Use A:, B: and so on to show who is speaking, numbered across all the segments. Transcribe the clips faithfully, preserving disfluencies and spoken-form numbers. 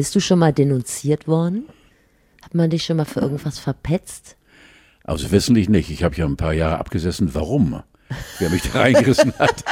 A: Bist du schon mal denunziert worden? Hat man dich schon mal für irgendwas verpetzt?
B: Also wissentlich nicht. Ich habe ja ein paar Jahre abgesessen. Warum? Wer mich da reingerissen hat.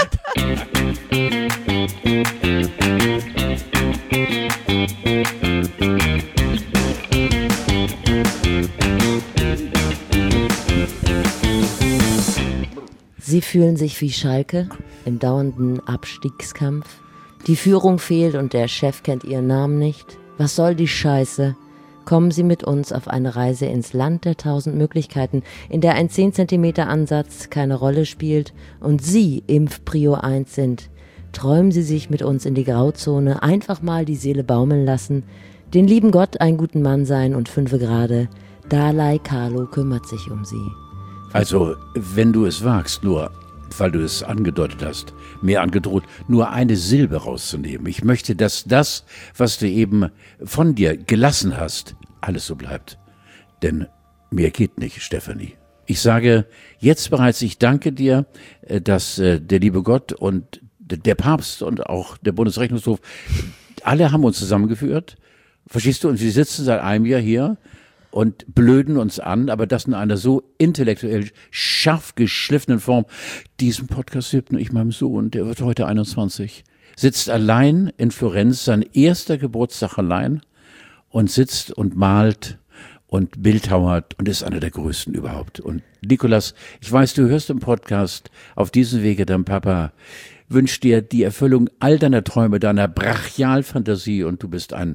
A: Sie fühlen sich wie Schalke im dauernden Abstiegskampf. Die Führung fehlt und der Chef kennt ihren Namen nicht. Was soll die Scheiße? Kommen Sie mit uns auf eine Reise ins Land der tausend Möglichkeiten, in der ein zehn Zentimeter Ansatz keine Rolle spielt und Sie Impfprio eins sind. Träumen Sie sich mit uns in die Grauzone, einfach mal die Seele baumeln lassen, den lieben Gott einen guten Mann sein und fünfe Grade. Dalai Carlo kümmert sich um Sie.
B: Also, wenn du es wagst, nur, weil du es angedeutet hast, mehr angedroht, nur eine Silbe rauszunehmen. Ich möchte, dass das, was du eben von dir gelassen hast, alles so bleibt. Denn mehr geht nicht, Stefanie. Ich sage jetzt bereits, ich danke dir, dass der liebe Gott und der Papst und auch der Bundesrechnungshof, alle haben uns zusammengeführt. Verstehst du? Und wir sitzen seit einem Jahr hier und blöden uns an, aber das in einer so intellektuell scharf geschliffenen Form. Diesen Podcast widme ich meinem Sohn, der wird heute einundzwanzig, sitzt allein in Florenz, sein erster Geburtstag allein und sitzt und malt und bildhauert und ist einer der größten überhaupt. Und Nikolas, ich weiß, du hörst im Podcast auf diesem Wege, dein Papa wünscht dir die Erfüllung all deiner Träume, deiner Brachialfantasie und du bist ein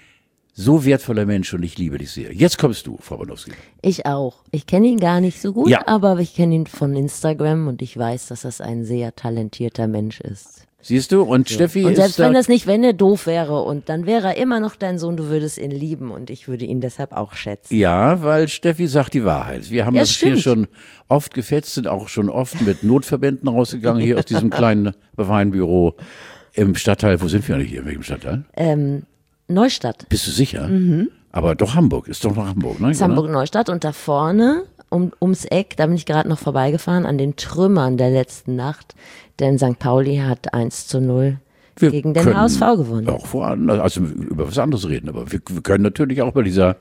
B: so wertvoller Mensch und ich liebe dich sehr. Jetzt kommst du, Frau Banowski.
A: Ich auch. Ich kenne ihn gar nicht so gut,
B: ja.
A: aber ich kenne ihn von Instagram und ich weiß, dass das ein sehr talentierter Mensch ist.
B: Siehst du? Und
A: so.
B: Steffi
A: und selbst
B: ist
A: wenn
B: da,
A: das nicht, wenn er doof wäre und dann wäre er immer noch dein Sohn, du würdest ihn lieben und ich würde ihn deshalb auch schätzen.
B: Ja, weil Steffi sagt die Wahrheit. Wir haben
A: Ja,
B: das
A: stimmt.
B: hier schon oft gefetzt, sind auch schon oft mit Notverbänden rausgegangen, hier aus diesem kleinen Weinbüro im Stadtteil. Wo sind wir eigentlich hier? In welchem Stadtteil?
A: Ähm, Neustadt.
B: Bist du sicher? Mhm. Aber doch Hamburg, ist doch noch Hamburg, ne?
A: Das ist Hamburg-Neustadt und da vorne um, ums Eck, da bin ich gerade noch vorbeigefahren, an den Trümmern der letzten Nacht, denn Sankt Pauli hat eins zu null
B: Wir
A: gegen den
B: können
A: H S V gewonnen.
B: Auch woanders, also über was anderes reden, aber wir, wir können natürlich auch bei dieser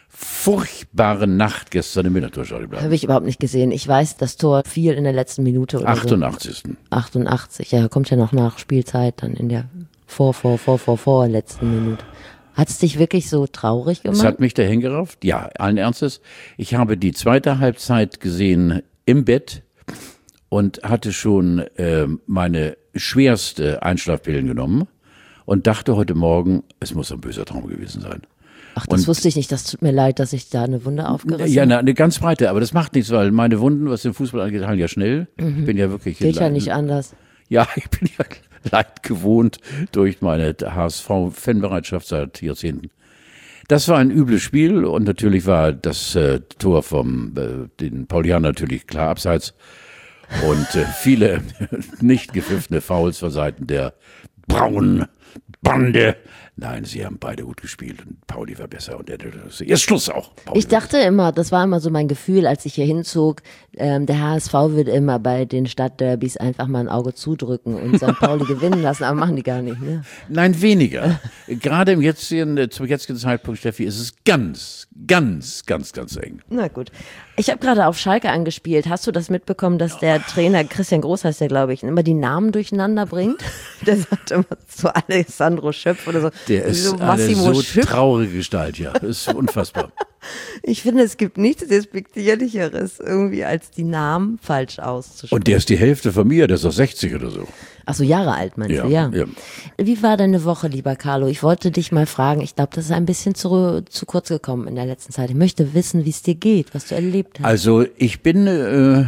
B: furchtbaren Nacht gestern im Millantor-Stadion bleiben.
A: Habe ich überhaupt nicht gesehen. Ich weiß, das Tor fiel in der letzten Minute oder
B: achtundachtzigsten
A: so. achtundachtzig, ja, kommt ja noch nach Spielzeit, dann in der vor, vor, vor, vor, vor letzten Minute. Hat es dich wirklich so traurig gemacht?
B: Es hat mich dahin gerafft, ja, allen Ernstes. Ich habe die zweite Halbzeit gesehen im Bett und hatte schon äh, meine schwerste Einschlafpillen genommen und dachte heute Morgen, es muss ein böser Traum gewesen sein.
A: Ach, das
B: und,
A: wusste ich nicht. Das tut mir leid, dass ich da eine Wunde aufgerissen habe.
B: Ja, eine, eine ganz breite, aber das macht nichts, weil meine Wunden, was den Fußball angeht, heilen ja schnell. Mhm. Ich bin ja wirklich...
A: Geht ja nicht anders.
B: Ja, ich bin ja leid gewohnt durch meine H S V-Fanbereitschaft seit Jahrzehnten. Das war ein übles Spiel und natürlich war das äh, Tor vom äh, den Paulianern natürlich klar abseits und äh, viele nicht gepfiffene Fouls von Seiten der braunen Bande. Nein, sie haben beide gut gespielt und Pauli war besser und der, jetzt Schluss auch. Pauli
A: ich dachte immer, das war immer so mein Gefühl, als ich hier hinzog, ähm, der H S V wird immer bei den Stadtderbys einfach mal ein Auge zudrücken und Sankt Pauli gewinnen lassen, aber machen die gar nicht, ne?
B: Nein, weniger. Gerade im jetzigen, zum jetzigen Zeitpunkt, Steffi, ist es ganz, ganz, ganz, ganz eng.
A: Na gut. Ich habe gerade auf Schalke angespielt. Hast du das mitbekommen, dass der Trainer, Christian Groß heißt der, glaube ich, immer die Namen durcheinander bringt? Der sagt immer so Alessandro Schöpf oder so.
B: Der ist
A: so
B: eine so
A: Schöpf.
B: traurige Gestalt, ja. Das ist unfassbar.
A: Ich finde, es gibt nichts Despektierlicheres, irgendwie als die Namen falsch auszusprechen.
B: Und der ist die Hälfte von mir, der ist doch sechzig oder so.
A: Ach so, Jahre alt meinst
B: ja,
A: du, ja.
B: ja.
A: Wie war deine Woche, lieber Carlo? Ich wollte dich mal fragen, ich glaube, das ist ein bisschen zu, zu kurz gekommen in der letzten Zeit. Ich möchte wissen, wie es dir geht, was du erlebt hast.
B: Also ich bin, äh,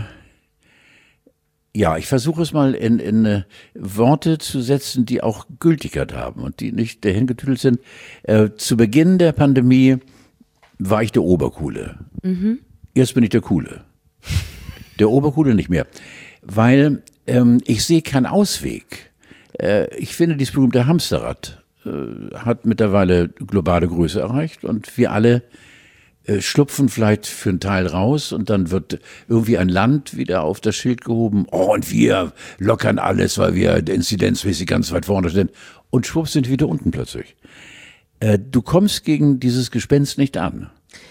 B: ja, ich versuche es mal in, in äh, Worte zu setzen, die auch Gültigkeit haben und die nicht dahingetüdelt sind. Äh, zu Beginn der Pandemie war ich der Obercoole. Mhm. Jetzt bin ich der Coole. Der Obercoole nicht mehr. Weil ähm, ich sehe keinen Ausweg. Äh, ich finde, dieses berühmte Hamsterrad äh, hat mittlerweile globale Größe erreicht und wir alle äh, schlupfen vielleicht für einen Teil raus und dann wird irgendwie ein Land wieder auf das Schild gehoben. Oh, und wir lockern alles, weil wir inzidenzmäßig ganz weit vorne sind. Und schwupps sind wir wieder unten plötzlich. Äh, du kommst gegen dieses Gespenst nicht an.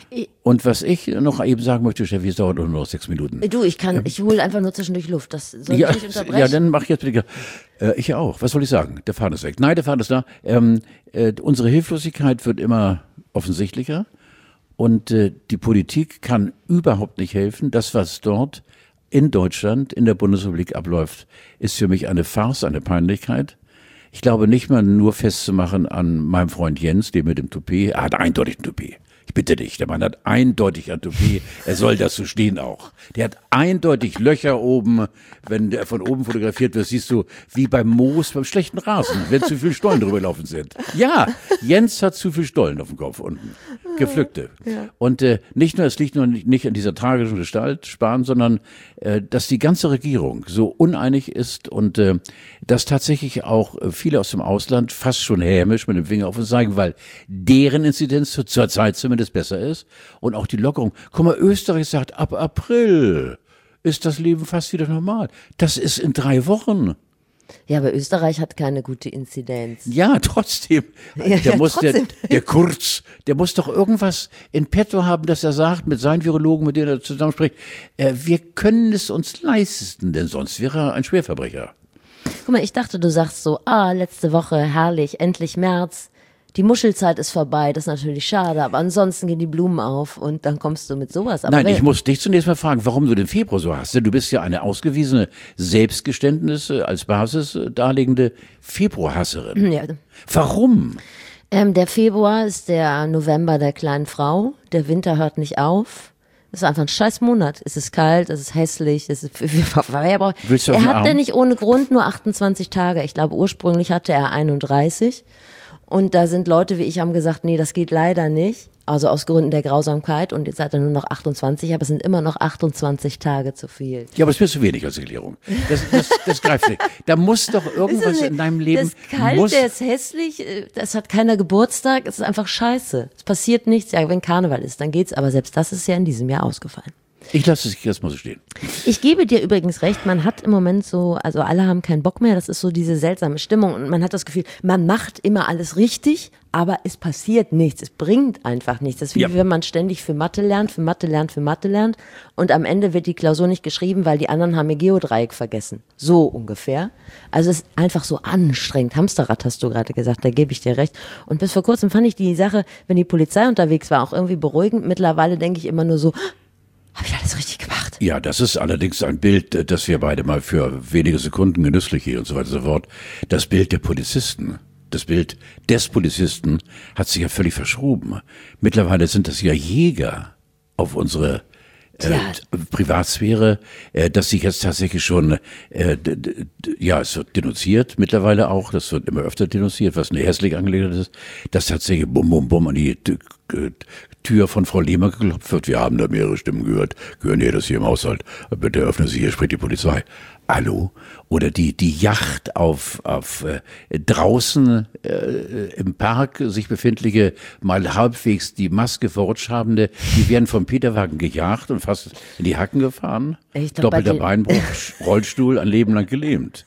B: Und was ich noch eben sagen möchte, Steffi, es dauert nur noch sechs Minuten.
A: Du, ich kann, ich hole einfach nur zwischendurch Luft. Das soll
B: ja,
A: ich nicht unterbrechen?
B: Ja, dann mach ich jetzt bitte. Äh, ich auch. Was soll ich sagen? Der Faden ist weg. Nein, der Faden ist da. Ähm, äh, unsere Hilflosigkeit wird immer offensichtlicher und äh, die Politik kann überhaupt nicht helfen. Das, was dort in Deutschland, in der Bundesrepublik abläuft, ist für mich eine Farce, eine Peinlichkeit. Ich glaube nicht mal nur festzumachen an meinem Freund Jens, dem mit dem Toupet. Er hat eindeutig ein Toupet. Ich bitte dich, der Mann hat eindeutig ein Toupet, er soll das so stehen auch. Der hat eindeutig Löcher oben, wenn der von oben fotografiert wird, siehst du, wie beim Moos, beim schlechten Rasen, wenn zu viel Stollen drüber gelaufen sind. Ja, Jens hat zu viel Stollen auf dem Kopf unten, gepflückte. Ja. Und äh, nicht nur, es liegt nur nicht, nicht an dieser tragischen Gestalt, Spahn, sondern äh, dass die ganze Regierung so uneinig ist und äh, dass tatsächlich auch äh, viele aus dem Ausland fast schon hämisch mit dem Finger auf uns zeigen, weil deren Inzidenz zur, zur Zeit zumindest besser ist und auch die Lockerung. Guck mal, Österreich sagt, ab April ist das Leben fast wieder normal. Das ist in drei Wochen.
A: Ja, aber Österreich hat keine gute Inzidenz.
B: Ja, trotzdem.
A: Ja,
B: der
A: ja,
B: muss,
A: trotzdem.
B: Der, der Kurz, der muss doch irgendwas in petto haben, dass er sagt, mit seinen Virologen, mit denen er zusammenspricht, äh, wir können es uns leisten, denn sonst wäre er ein Schwerverbrecher.
A: Guck mal, ich dachte, du sagst so, ah, letzte Woche, herrlich, endlich März. Die Muschelzeit ist vorbei, das ist natürlich schade, aber ansonsten gehen die Blumen auf und dann kommst du mit sowas. Aber
B: Nein, ich muss dich zunächst mal fragen, warum du den Februar so hast. Denn du bist ja eine ausgewiesene Selbstgeständnisse als Basis darlegende Februarhasserin.
A: Ja.
B: Warum?
A: Ähm, der Februar ist der November der kleinen Frau. Der Winter hört nicht auf. Es ist einfach ein scheiß Monat. Es ist kalt, es ist hässlich, es ist
B: Willst du auf
A: er
B: den
A: hat
B: Arm?
A: ja nicht ohne Grund nur achtundzwanzig Tage. Ich glaube, ursprünglich hatte er einunddreißig. Und da sind Leute wie ich haben gesagt, nee, das geht leider nicht. Also aus Gründen der Grausamkeit. Und jetzt hat er nur noch achtundzwanzig, aber es sind immer noch achtundzwanzig Tage zu viel.
B: Ja, aber es ist zu wenig als Erklärung. Das, das, das greift nicht. Da muss doch irgendwas in deinem Leben...
A: Das ist kalt,
B: muss,
A: der ist hässlich, das hat keiner Geburtstag, es ist einfach scheiße. Es passiert nichts, ja, wenn Karneval ist, dann geht's. Aber selbst das ist ja in diesem Jahr ausgefallen.
B: Ich lasse es erstmal so stehen.
A: Ich gebe dir übrigens recht, man hat im Moment so, also alle haben keinen Bock mehr, das ist so diese seltsame Stimmung und man hat das Gefühl, man macht immer alles richtig, aber es passiert nichts, es bringt einfach nichts. Das ist wie
B: Ja.
A: wenn man ständig für Mathe lernt, für Mathe lernt, für Mathe lernt und am Ende wird die Klausur nicht geschrieben, weil die anderen haben ihr Geodreieck vergessen. So ungefähr. Also es ist einfach so anstrengend. Hamsterrad hast du gerade gesagt, da gebe ich dir recht. Und bis vor kurzem fand ich die Sache, wenn die Polizei unterwegs war, auch irgendwie beruhigend. Mittlerweile denke ich immer nur so, habe ich alles richtig gemacht?
B: Ja, das ist allerdings ein Bild, das wir beide mal für wenige Sekunden genüsslich hier und so weiter und so fort. Das Bild der Polizisten, das Bild des Polizisten hat sich ja völlig verschoben. Mittlerweile sind das ja Jäger auf unsere äh,
A: Ja.
B: Privatsphäre, äh, dass sich jetzt tatsächlich schon, äh, d- d- d- ja, es wird denunziert mittlerweile auch, das wird immer öfter denunziert, was eine hässliche Angelegenheit ist, dass tatsächlich bum, bum, bum an die t- t- Tür von Frau Lehmer geklopft wird. Wir haben da mehrere Stimmen gehört. Gehören hier das hier im Haushalt? Bitte öffnen Sie, hier spricht die Polizei. Hallo? Oder die, die Yacht auf, auf äh, draußen äh, im Park sich befindliche, mal halbwegs die Maske verrutscht habende, die werden vom Peterwagen gejagt und fast in die Hacken gefahren.
A: Ich glaub, bei
B: Doppelter
A: den-
B: Beinbruch, Rollstuhl, ein Leben lang gelähmt.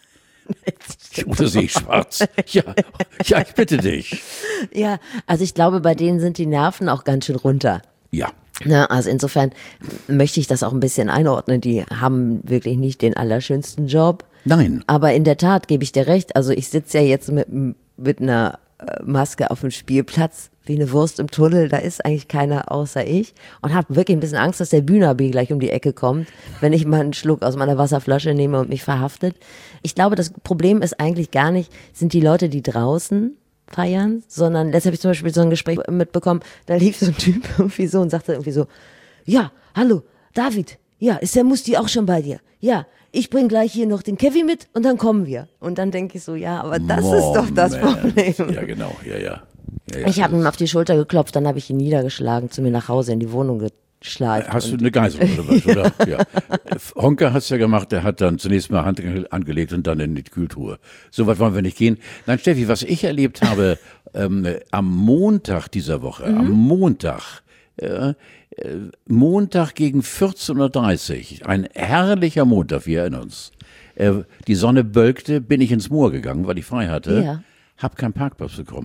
B: Oder sehe ich schwarz? Ja, ja, ich bitte dich.
A: Ja, also ich glaube, bei denen sind die Nerven auch ganz schön runter.
B: Ja.
A: Na, also insofern möchte ich das auch ein bisschen einordnen. Die haben wirklich nicht den allerschönsten Job.
B: Nein.
A: Aber in der Tat gebe ich dir recht. Also ich sitze ja jetzt mit, mit einer äh, Maske auf dem Spielplatz wie eine Wurst im Tunnel. Da ist eigentlich keiner außer ich. Und habe wirklich ein bisschen Angst, dass der Bühnerbi gleich um die Ecke kommt, wenn ich mal einen Schluck aus meiner Wasserflasche nehme und mich verhaftet. Ich glaube, das Problem ist eigentlich gar nicht, sind die Leute, die draußen feiern, sondern letztes habe ich zum Beispiel so ein Gespräch mitbekommen, da lief so ein Typ irgendwie so und sagte irgendwie so, ja, hallo, David, ja, ist der Musti auch schon bei dir? Ja, ich bring gleich hier noch den Kevin mit und dann kommen wir. Und dann denke ich so, ja, aber das ist doch das
B: Moment.
A: Problem.
B: Ja, genau, ja, ja. ja, ja.
A: Ich habe ihm auf die Schulter geklopft, dann habe ich ihn niedergeschlagen, zu mir nach Hause in die Wohnung geschleift.
B: Hast du
A: und
B: eine Geisel oder was, oder? Ja. Honka hat's ja gemacht, der hat dann zunächst mal Hand angelegt und dann in die Kühltruhe. So weit wollen wir nicht gehen. Nein, Steffi, was ich erlebt habe ähm, am Montag dieser Woche,
A: Mhm.
B: am Montag, äh, äh, Montag gegen vierzehn Uhr dreißig, ein herrlicher Montag, wir erinnern uns. Äh, die Sonne bölkte, bin ich ins Moor gegangen, weil ich frei hatte,
A: Ja.
B: hab keinen Parkplatz bekommen.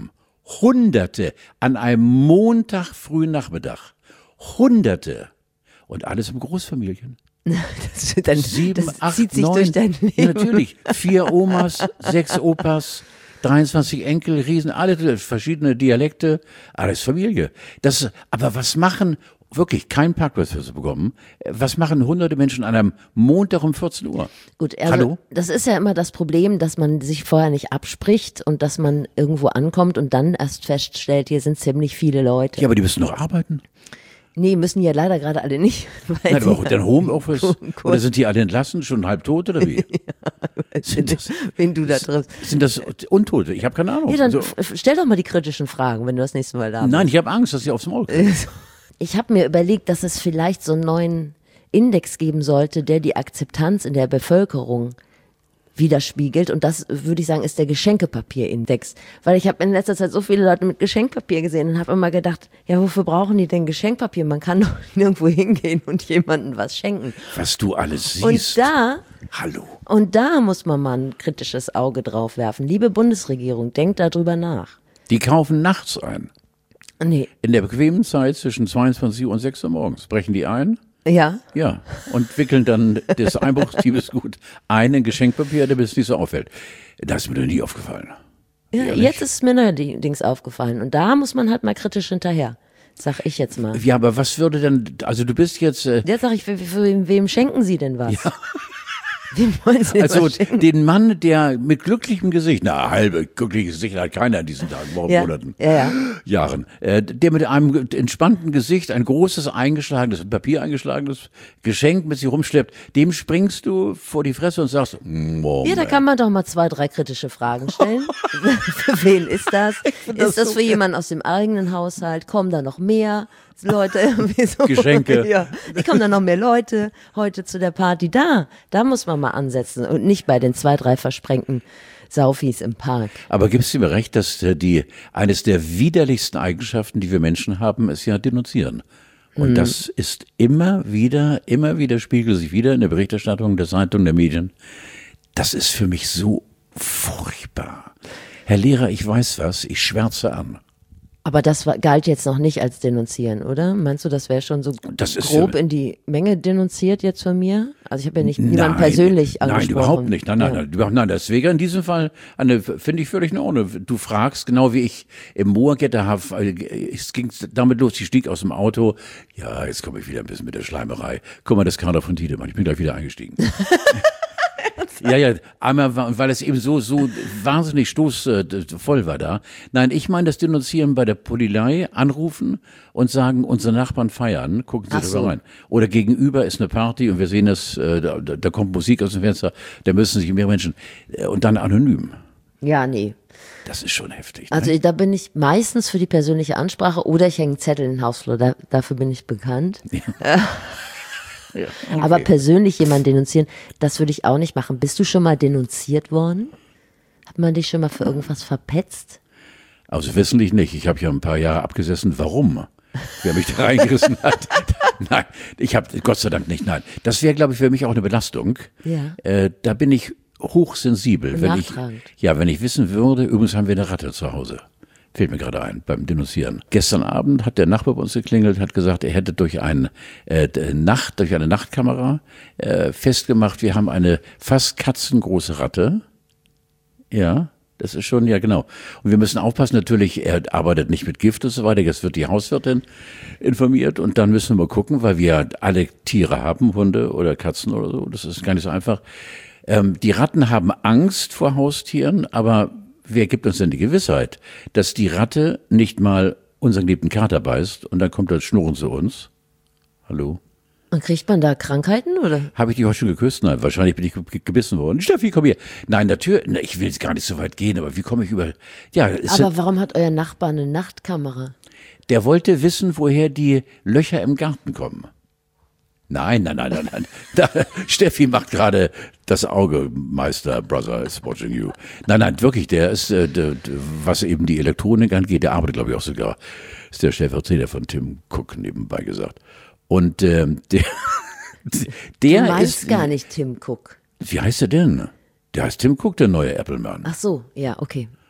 B: Hunderte an einem Montag frühen Nachmittag. Hunderte. Und alles im Großfamilien.
A: Das, dann,
B: Sieben,
A: das
B: acht,
A: zieht sich
B: neun,
A: durch dein Leben.
B: Ja, natürlich. Vier Omas, sechs Opas, dreiundzwanzig Enkel, Riesen, alle verschiedene Dialekte, alles Familie. Das, aber was machen, wirklich kein Parkplatz für sie bekommen, was machen hunderte Menschen an einem Montag um vierzehn Uhr?
A: Gut, also
B: Hallo?
A: Das ist ja immer das Problem, dass man sich vorher nicht abspricht und dass man irgendwo ankommt und dann erst feststellt, hier sind ziemlich viele Leute.
B: Ja, aber die müssen noch arbeiten.
A: Nee, müssen ja leider gerade alle nicht. Weil
B: Nein, aber
A: die
B: auch dein Homeoffice.
A: Kur-
B: Oder sind die alle entlassen, schon halb tot oder wie? Sind das,
A: wen du da triffst.
B: sind das Untote? Ich habe keine Ahnung.
A: Ja, dann
B: So,
A: f- stell doch mal die kritischen Fragen, wenn du das nächste Mal da bist.
B: nein, ich habe Angst, dass sie aufs Maul kriegen.
A: Ich habe mir überlegt, dass es vielleicht so einen neuen Index geben sollte, der die Akzeptanz in der Bevölkerung widerspiegelt. Und das, würde ich sagen, ist der Geschenkepapierindex. Weil ich habe in letzter Zeit so viele Leute mit Geschenkpapier gesehen und habe immer gedacht, ja, wofür brauchen die denn Geschenkpapier? Man kann doch nirgendwo hingehen und jemandem was schenken.
B: Was du alles siehst.
A: Und da,
B: Hallo.
A: und da muss man mal ein kritisches Auge drauf werfen. Liebe Bundesregierung, denkt darüber nach.
B: Die kaufen nachts ein.
A: Nee,
B: In der bequemen Zeit zwischen zweiundzwanzig Uhr und sechs Uhr morgens brechen die ein.
A: ja,
B: Ja, und wickeln dann das Einbruchsdiebesgut ein in Geschenkpapier, damit es nicht so auffällt. Das ist mir noch nie aufgefallen.
A: ja
B: Ehrlich?
A: jetzt ist es mir neuerdings aufgefallen. Und da muss man halt mal kritisch hinterher. Sag ich jetzt mal.
B: Ja, aber was würde denn, also du bist jetzt, äh,
A: Jetzt sag ich, für, für wem schenken Sie denn was? Wem wollen Sie denn
B: also
A: was schenken?
B: den Mann, der mit glücklichem Gesicht, na, halbe glückliches Gesicht hat keiner in diesen Tagen, Wochen,
A: Ja,
B: Monaten,
A: ja, ja.
B: Jahren, äh, der mit einem entspannten Gesicht ein großes eingeschlagenes, Papier eingeschlagenes Geschenk mit sich rumschleppt, dem springst du vor die Fresse und sagst, Mom,
A: Ja, da kann man doch mal zwei, drei kritische Fragen stellen. Für wen ist das?
B: das
A: Ist das
B: so
A: für jemanden aus dem eigenen Haushalt? Kommen da noch mehr Leute? Irgendwie so?
B: Geschenke.
A: Ja, kommen da noch mehr Leute heute zu der Party? Da, da muss man mal ansetzen und nicht bei den zwei, drei versprengten Saufis im Park.
B: Aber gibst du mir recht, dass äh, die eines der widerlichsten Eigenschaften, die wir Menschen haben, ist ja denunzieren. Und das ist immer wieder, immer wieder spiegelt sich wieder in der Berichterstattung der Zeitung, der Medien. Das ist für mich so furchtbar. Herr Lehrer, ich weiß was, ich schwärze an.
A: Aber das war, galt jetzt noch nicht als denunzieren, oder? Meinst du, das wäre schon so
B: Das ist
A: grob
B: ja-
A: in die Menge denunziert jetzt von mir? Also ich habe ja nicht niemanden persönlich
B: nein,
A: angesprochen.
B: Nein, überhaupt nicht. Nein, nein,
A: Ja.
B: nein, überhaupt, nein. Das wäre in diesem Fall eine, finde ich völlig in Ordnung. Du fragst, genau wie ich im Moorgetter habe, es ging damit los, ich stieg aus dem Auto. Ja, jetzt komme ich wieder ein bisschen mit der Schleimerei. Guck mal, das Kader von Tiedemann, ich bin gleich wieder eingestiegen. Ja, ja, einmal, war- weil es eben so, so wahnsinnig stoßvoll war da. Nein, ich meine das Denunzieren bei der Polizei, anrufen und sagen, unsere Nachbarn feiern, gucken Sie
A: Ach
B: da
A: so.
B: rein. Oder gegenüber ist eine Party und wir sehen das, äh, da, da kommt Musik aus dem Fenster, da müssen sich mehr Menschen, äh, und dann anonym.
A: Ja, nee.
B: Das ist schon heftig.
A: Also
B: ne?
A: da bin ich meistens für die persönliche Ansprache oder ich hänge einen Zettel in den Hausflur, da, dafür bin ich bekannt.
B: Ja,
A: Aber
B: okay.
A: persönlich jemanden denunzieren, das würde ich auch nicht machen. Bist du schon mal denunziert worden? Hat man dich schon mal für irgendwas verpetzt?
B: Also wissentlich nicht. Ich habe ja ein paar Jahre abgesessen. Warum? Wer mich da reingerissen hat. Nein, ich habe Gott sei Dank nicht. Nein, das wäre, glaube ich, für mich auch eine Belastung.
A: Ja.
B: Äh, da bin ich hochsensibel.
A: Und
B: Wenn ich,
A: nachtragend.
B: ja, wenn ich wissen würde, übrigens haben wir eine Ratte zu Hause. Fällt mir gerade ein, beim Denunzieren. Gestern Abend hat der Nachbar bei uns geklingelt, hat gesagt, er hätte durch, ein, äh, Nacht, durch eine Nachtkamera äh, festgemacht, wir haben eine fast katzengroße Ratte. Ja, das ist schon, ja genau. Und wir müssen aufpassen, natürlich, er arbeitet nicht mit Gift und so weiter, jetzt wird die Hauswirtin informiert und dann müssen wir mal gucken, weil wir alle Tiere haben, Hunde oder Katzen oder so, das ist gar nicht so einfach. Ähm, die Ratten haben Angst vor Haustieren, aber wer gibt uns denn die Gewissheit, dass die Ratte nicht mal unseren geliebten Kater beißt und dann kommt das Schnurren zu uns? Hallo?
A: Und kriegt man da Krankheiten oder?
B: Habe ich dich heute schon geküsst? Nein, wahrscheinlich bin ich ge- gebissen worden. Steffi, komm hier. Nein, natürlich, na, ich will jetzt gar nicht so weit gehen, aber wie komme ich über... Ja, es
A: Aber warum hat euer Nachbar eine Nachtkamera?
B: der wollte wissen, woher die Löcher im Garten kommen. Nein, nein, nein, nein, nein. Da, Steffi macht gerade das Auge, Meister, Brother is watching you. Nein, nein, wirklich, der ist, äh, der, der, was eben die Elektronik angeht, der arbeitet, glaube ich, auch sogar, ist der Stellvertreter von Tim Cook, nebenbei gesagt. Und ähm, der, der
A: Du meinst
B: ist...
A: gar nicht Tim Cook.
B: Wie heißt er denn? Der heißt Tim Cook, der neue Apple-Mann.
A: Ach so, ja, okay.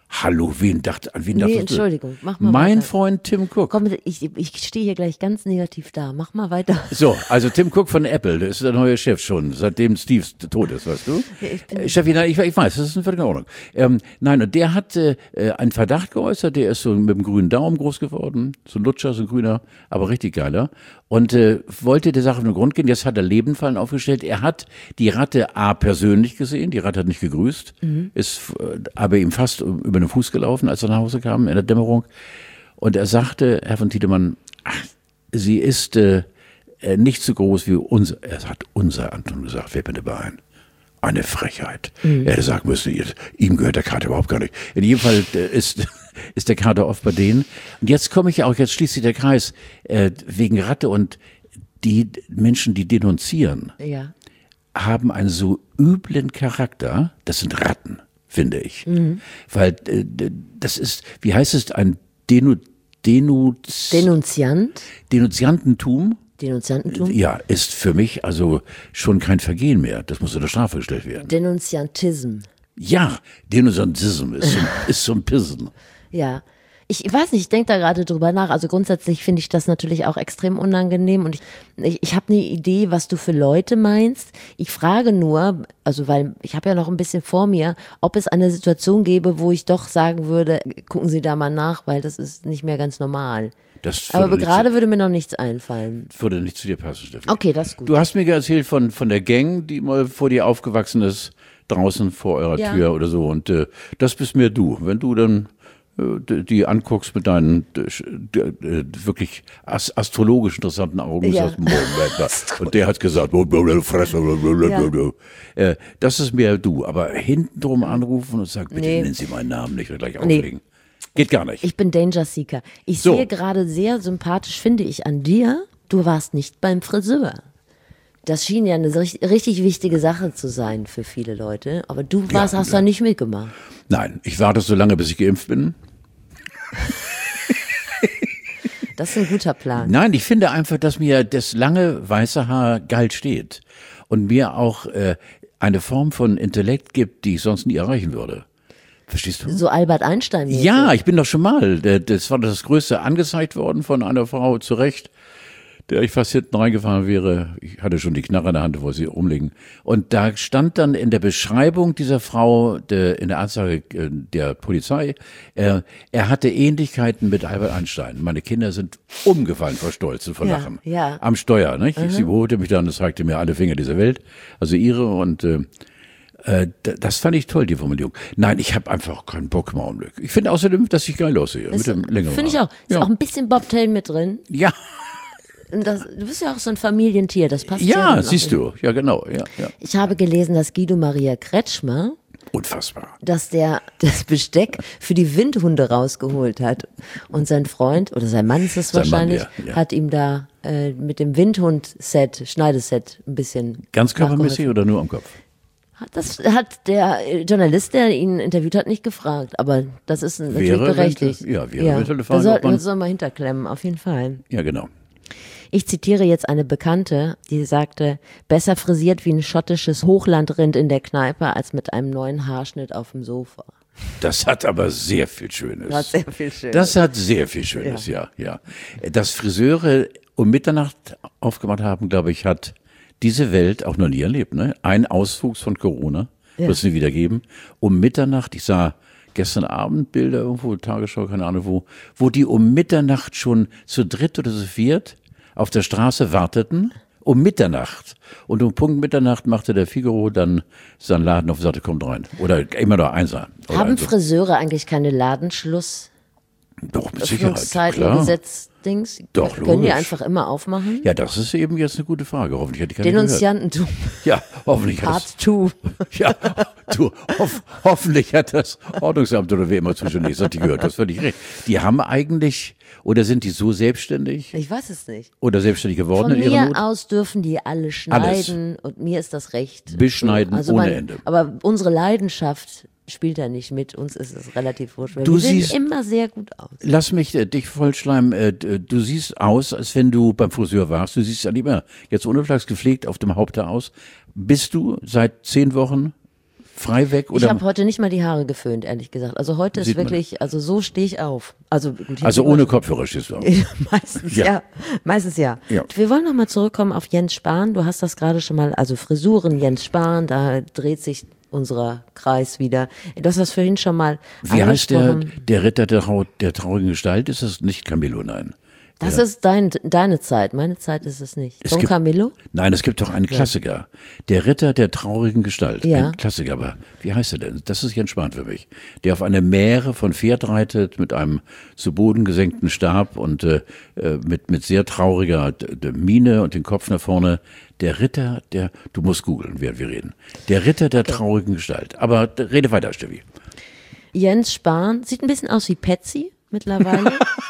B: Hallo, wen dachte, an wen
A: Nee,
B: dachtest du?
A: Entschuldigung, mach mal
B: Mein
A: weiter.
B: Freund Tim Cook.
A: Komm, ich, ich stehe hier gleich ganz negativ da. Mach mal weiter.
B: So, also Tim Cook von Apple, der ist der neue Chef schon, seitdem Steve tot ist, weißt du?
A: Ja, ich bin-
B: Äh, Steffi, nein, ich, ich weiß, das ist in völliger Ordnung. Ähm, nein, und der hat äh, einen Verdacht geäußert, der ist so mit dem grünen Daumen groß geworden, so ein Lutscher, so ein grüner, aber richtig geiler. Und äh, wollte der Sache auf den Grund gehen, jetzt hat er Lebenfallen aufgestellt. Er hat die Ratte A persönlich gesehen, die Ratte hat nicht gegrüßt,
A: Mhm.
B: ist äh, aber ihm fast über den Fuß gelaufen, als er nach Hause kam in der Dämmerung. Und er sagte, Herr von Tiedemann, ach, sie ist äh, äh, nicht so groß wie unser, er hat unser Anton gesagt, wer bitte bei ein? Eine Frechheit.
A: Mhm.
B: Er hätte sagen müssen, ihr- ihm gehört der Kater überhaupt gar nicht. In jedem Fall äh, ist, ist der Kater oft bei denen. Und jetzt komme ich auch, jetzt schließt sich der Kreis, äh, wegen Ratte und die Menschen, die denunzieren,
A: Ja.
B: haben einen so üblen Charakter, das sind Ratten, finde ich.
A: Mhm.
B: Weil äh, d- das ist, wie heißt es, ein Denu, Denu,
A: Denunziant,
B: Denunziantentum,
A: Denunziantentum,
B: ja, ist für mich also schon kein Vergehen mehr. Das muss unter Strafe gestellt werden.
A: Denunziantism.
B: Ja, Denunziantism ist so, ist so ein Pissen.
A: Ja. Ich weiß nicht, ich denke da gerade drüber nach. Also grundsätzlich finde ich das natürlich auch extrem unangenehm und ich, ich, ich habe eine Idee, was du für Leute meinst. Ich frage nur, also weil ich habe ja noch ein bisschen vor mir, ob es eine Situation gäbe, wo ich doch sagen würde, gucken Sie da mal nach, weil das ist nicht mehr ganz normal.
B: Das
A: Aber
B: würde nicht
A: gerade
B: zu-
A: würde mir noch nichts einfallen.
B: würde nicht zu dir passen, Steffi.
A: Okay, das ist gut.
B: Du hast mir erzählt von, von der Gang, die mal vor dir aufgewachsen ist, draußen vor eurer
A: Ja.
B: Tür oder so. Und äh, das bist mir du. Wenn du dann äh, d- die anguckst mit deinen äh, sch- d- äh, wirklich as astrologisch interessanten Augen,
A: Ja.
B: sagst du, Moment, und der hat gesagt, Fresse, äh, das ist mir du. Aber hinten drum anrufen und sagen, bitte
A: Nee.
B: nennen Sie meinen Namen nicht und gleich
A: Nee.
B: auflegen. Geht gar nicht.
A: Ich bin Danger Seeker. Ich
B: So.
A: sehe gerade sehr sympathisch, finde ich, an dir, du warst nicht beim Friseur. Das schien ja eine richtig, richtig wichtige Sache zu sein für viele Leute. Aber du warst, hast
B: ja.
A: da nicht mitgemacht.
B: Nein, ich warte so lange, bis ich geimpft bin.
A: Das ist ein guter Plan.
B: Nein, ich finde einfach, dass mir das lange weiße Haar geil steht und mir auch äh, eine Form von Intellekt gibt, die ich sonst nie erreichen würde. Verstehst du?
A: So Albert Einstein.
B: Ja, ich bin doch schon mal, äh, das war das Größte, angezeigt worden von einer Frau, zu Recht, der ich fast hinten reingefahren wäre. Ich hatte schon die Knarre in der Hand, wo sie rumliegen. Und da stand dann in der Beschreibung dieser Frau, der, in der Anzeige äh, der Polizei, äh, er hatte Ähnlichkeiten mit Albert Einstein. Meine Kinder sind umgefallen vor Stolz und vor
A: Ja,
B: Lachen.
A: ja.
B: Am Steuer, nicht? Sie überholte mich dann und zeigte mir alle Finger dieser Welt, also ihre und äh, äh, d- das fand ich toll, die Formulierung. Nein, ich habe einfach keinen Bock im Augenblick. Ich finde außerdem, dass ich geil aussehe. mit dem längeren
A: Finde ich
B: Haar.
A: auch. Ist
B: Ja.
A: auch ein bisschen Bobtail mit drin.
B: Ja.
A: Und das, du bist ja auch so ein Familientier, das passt ja.
B: Ja,
A: dann auch
B: siehst
A: irgendwie.
B: du. Ja, genau. Ja, ja.
A: Ich habe gelesen, dass Guido Maria Kretschmer,
B: Unfassbar.
A: dass der das Besteck für die Windhunde rausgeholt hat. Und sein Freund, oder sein Mann ist es
B: Sein Mann,
A: wahrscheinlich,
B: ja, ja.
A: hat ihm da äh, mit dem Windhund-Set, Schneideset, ein bisschen
B: Ganz körpermäßig
A: nachgeholfen.
B: oder nur am Kopf?
A: Das hat der äh, Journalist, der ihn interviewt hat, nicht gefragt. Aber das ist natürlich
B: Wäre
A: berechtigt.
B: eventuell- ja, wäre eventuell eine
A: da
B: Frage,
A: soll,
B: ob man-
A: das soll man hinterklemmen, auf jeden Fall.
B: Ja, genau.
A: Ich zitiere jetzt eine Bekannte, die sagte, besser frisiert wie ein schottisches Hochlandrind in der Kneipe als mit einem neuen Haarschnitt auf dem Sofa.
B: Das hat aber sehr viel Schönes.
A: Das hat sehr viel Schönes.
B: Das hat sehr viel Schönes, ja, ja. Dass Friseure um Mitternacht aufgemacht haben, glaube ich, hat diese Welt auch noch nie erlebt. Ne? Ein Auswuchs von Corona
A: Ja.
B: wird es nie wieder geben. Um Mitternacht, ich sah gestern Abend Bilder irgendwo, Tagesschau, keine Ahnung wo, wo die um Mitternacht schon zu dritt oder zu viert auf der Straße warteten, um Mitternacht. Und um Punkt Mitternacht machte der Figaro dann seinen Laden auf und sagte, kommt rein. Oder immer noch eins sein. Oder
A: Haben
B: also-
A: Friseure eigentlich keine Ladenschluss?
B: Doch, mit Sicherheit.
A: Öffnungszeiten,
B: Klar.
A: Gesetzdings?
B: Doch,
A: Können die
B: logisch.
A: einfach immer aufmachen?
B: Ja, das ist eben jetzt eine gute Frage. Hoffentlich hat die keine
A: Denunziantentum,
B: gehört. Ja, hoffentlich hat das,
A: Part zwei.
B: ja, du, hoff, hoffentlich hat das Ordnungsamt oder wer immer zuständig ist, hat die gehört. Du hast völlig recht. Die haben eigentlich, oder sind die so selbstständig
A: Ich weiß es nicht.
B: oder selbstständig geworden
A: Von
B: in ihrer
A: mir
B: Not?
A: aus dürfen die alle schneiden und mir ist das recht.
B: Beschneiden
A: Also
B: ohne
A: mein-
B: Ende.
A: Aber unsere Leidenschaft spielt da nicht mit. Uns ist es relativ wurscht. weil
B: Du
A: wir sehen
B: siehst-
A: immer sehr gut aus.
B: Lass mich äh, dich vollschleimen. Äh, d- du siehst aus, als wenn du beim Friseur warst. Du siehst ja nicht mehr jetzt ohne Flachs gepflegt auf dem Haupthaar aus. Bist du seit zehn Wochen frei weg? Oder?
A: Ich habe heute nicht mal die Haare geföhnt, ehrlich gesagt. Also heute
B: Sieht
A: ist wirklich, also so stehe ich auf. Also, gut,
B: also ohne Kopfhörer stehst du auf?
A: Meistens ja. ja. Meistens ja.
B: ja.
A: Wir wollen noch mal zurückkommen auf Jens Spahn. Du hast das gerade schon mal, also Frisuren, Jens Spahn, da dreht sich unser Kreis wieder. Du hast das vorhin schon mal
B: Wie heißt der, der Ritter der, der traurigen Gestalt? Ist das nicht Camillo? Nein.
A: Das
B: der,
A: ist dein, deine Zeit. Meine Zeit ist es nicht.
B: Es
A: Don
B: gibt,
A: Camillo?
B: Nein, es gibt doch einen Klassiker. Ja. Der Ritter der traurigen Gestalt.
A: Ja.
B: Ein Klassiker, aber wie heißt er denn? Das ist Jens Spahn für mich. Der auf eine Mähre von Pferd reitet mit einem zu Boden gesenkten Stab und äh, mit, mit sehr trauriger Miene und den Kopf nach vorne. Der Ritter der, du musst googeln, während wir reden. Der Ritter der okay. traurigen Gestalt. Aber rede weiter, Steffi.
A: Jens Spahn sieht ein bisschen aus wie Patsy mittlerweile.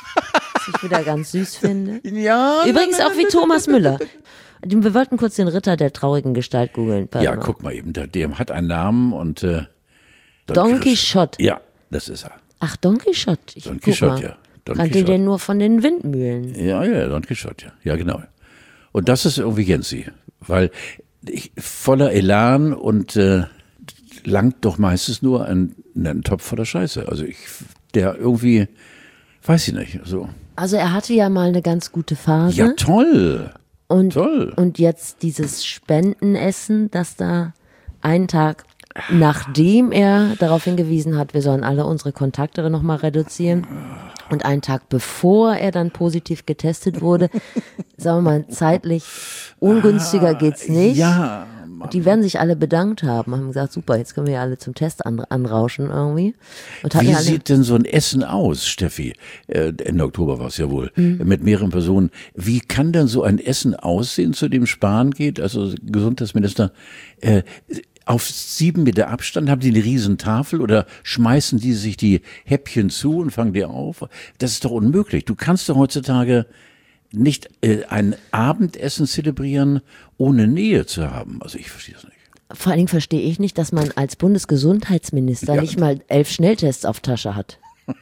A: Was ich wieder ganz süß finde.
B: Ja.
A: Übrigens auch wie Thomas Müller. Wir wollten kurz den Ritter der traurigen Gestalt googeln.
B: Ja, mal. Guck mal eben, der, der hat einen Namen und äh,
A: Don, Don Quixote.
B: Ja, das ist er.
A: Ach, Don Quixote. Ich
B: Don Quixote, ja.
A: Don Kannte Quixote. Den nur von den Windmühlen.
B: Ja, ja, Don Quixote, ja. Ja, genau. Und das ist irgendwie Jensi, weil ich, voller Elan und äh, langt doch meistens nur ein, ein Topf voller Scheiße. Also ich, der irgendwie, weiß ich nicht, so.
A: Also er hatte ja mal eine ganz gute Phase.
B: Ja, toll.
A: Und,
B: toll.
A: Und jetzt dieses Spendenessen, das da einen Tag, nachdem er darauf hingewiesen hat, wir sollen alle unsere Kontakte nochmal reduzieren, und einen Tag bevor er dann positiv getestet wurde, sagen wir mal, zeitlich ungünstiger geht's nicht.
B: Ja.
A: Und die werden sich alle bedankt haben, haben gesagt, super, jetzt können wir ja alle zum Test an, anrauschen irgendwie. Und
B: Wie
A: alle,
B: sieht denn so ein Essen aus, Steffi? Äh, Ende Oktober war es ja wohl, mhm. mit mehreren Personen. Wie kann denn so ein Essen aussehen, zu dem Spahn geht, also Gesundheitsminister, äh, auf sieben Meter Abstand? Haben die eine riesen Tafel oder schmeißen die sich die Häppchen zu und fangen die auf? Das ist doch unmöglich. Du kannst doch heutzutage nicht äh, ein Abendessen zelebrieren, ohne Nähe zu haben. Also ich verstehe das nicht.
A: Vor allen Dingen verstehe ich nicht, dass man als Bundesgesundheitsminister ja. nicht mal elf Schnelltests auf Tasche hat.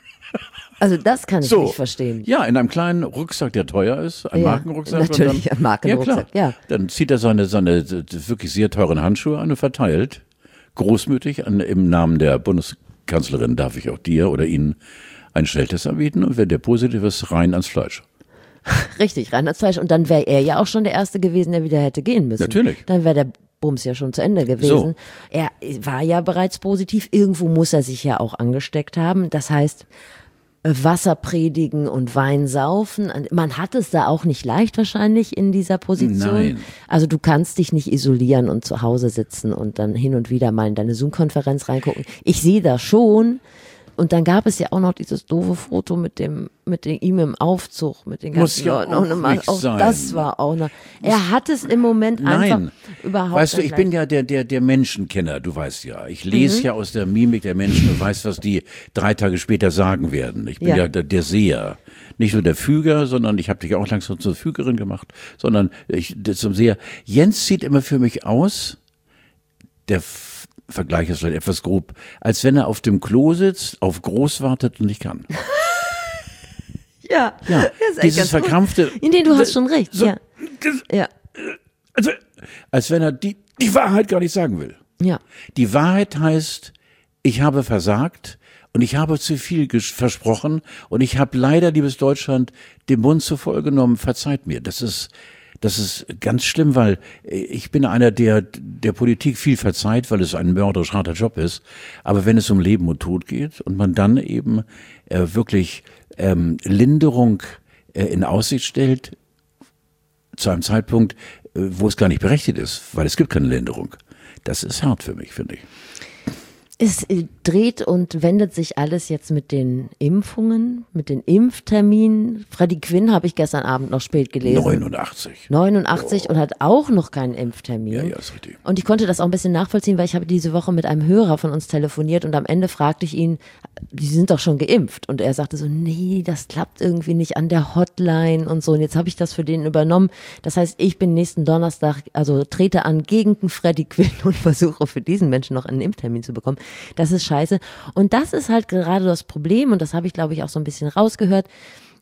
A: Also das kann ich so, nicht verstehen.
B: Ja, in einem kleinen Rucksack, der teuer ist, ein
A: ja,
B: Markenrucksack.
A: Natürlich,
B: dann,
A: ein Markenrucksack,
B: ja,
A: ja.
B: Dann zieht er seine, seine wirklich sehr teuren Handschuhe an und verteilt, großmütig, an, im Namen der Bundeskanzlerin darf ich auch dir oder Ihnen einen Schnelltest anbieten und wenn der positiv ist, rein ans Fleisch.
A: Richtig, rein ans Fleisch. Und dann wäre er ja auch schon der Erste gewesen, der wieder hätte gehen müssen.
B: Natürlich.
A: Dann wäre der Bums ja schon zu Ende gewesen.
B: So.
A: Er war ja bereits positiv. Irgendwo muss er sich ja auch angesteckt haben. Das heißt, Wasser predigen und Wein saufen. Man hat es da auch nicht leicht wahrscheinlich in dieser Position.
B: Nein.
A: Also du kannst dich nicht isolieren und zu Hause sitzen und dann hin und wieder mal in deine Zoom-Konferenz reingucken. Ich sehe das schon. Und dann gab es ja auch noch dieses doofe Foto mit dem, mit dem ihm im Aufzug, mit den ganzen
B: ja
A: Leuten. Auch
B: nicht
A: auch
B: sein.
A: Das war auch noch. Er hat es im Moment einfach
B: Nein.
A: überhaupt
B: Weißt du, ich
A: gleich.
B: bin ja der, der, der Menschenkenner, du weißt ja. Ich lese
A: Mhm.
B: ja aus der Mimik der Menschen und weiß, was die drei Tage später sagen werden. Ich bin ja,
A: Ja.
B: der, der Seher. Nicht nur der Füger, sondern ich habe dich auch langsam zur Fügerin gemacht, sondern ich zum Seher. Jens sieht immer für mich aus, der Vergleich ist vielleicht etwas grob, als wenn er auf dem Klo sitzt, auf groß wartet und nicht kann.
A: Ja,
B: Ja,
A: das ist echt
B: dieses
A: ganz
B: verkrampfte.
A: gut. Nee, du hast schon recht.
B: So,
A: ja.
B: das,
A: Ja.
B: Also, als wenn er die, die Wahrheit gar nicht sagen will.
A: Ja.
B: Die Wahrheit heißt, ich habe versagt und ich habe zu viel ges- versprochen und ich habe leider, liebes Deutschland, den Mund zu voll genommen. Verzeiht mir. Das ist, das ist ganz schlimm, weil ich bin einer, der der Politik viel verzeiht, weil es ein mörderisch harter Job ist. Aber wenn es um Leben und Tod geht und man dann eben äh, wirklich ähm, Linderung äh, in Aussicht stellt, zu einem Zeitpunkt, äh, wo es gar nicht berechtigt ist, weil es gibt keine Linderung. Das ist hart für mich, finde ich.
A: Es äh, dreht und wendet sich alles jetzt mit den Impfungen, mit den Impfterminen. Freddie Quinn habe ich gestern Abend noch spät gelesen.
B: neunundachtzig.
A: neunundachtzig oh. Und hat auch noch keinen Impftermin.
B: Ja, ja, ist richtig.
A: Und ich konnte das auch ein bisschen nachvollziehen, weil ich habe diese Woche mit einem Hörer von uns telefoniert und am Ende fragte ich ihn, die sind doch schon geimpft. Und er sagte so, nee, das klappt irgendwie nicht an der Hotline und so. Und jetzt habe ich das für den übernommen. Das heißt, ich bin nächsten Donnerstag, also trete an gegen Freddie Quinn und versuche für diesen Menschen noch einen Impftermin zu bekommen. Das ist scheiße. Und das ist halt gerade das Problem, und das habe ich, glaube ich, auch so ein bisschen rausgehört.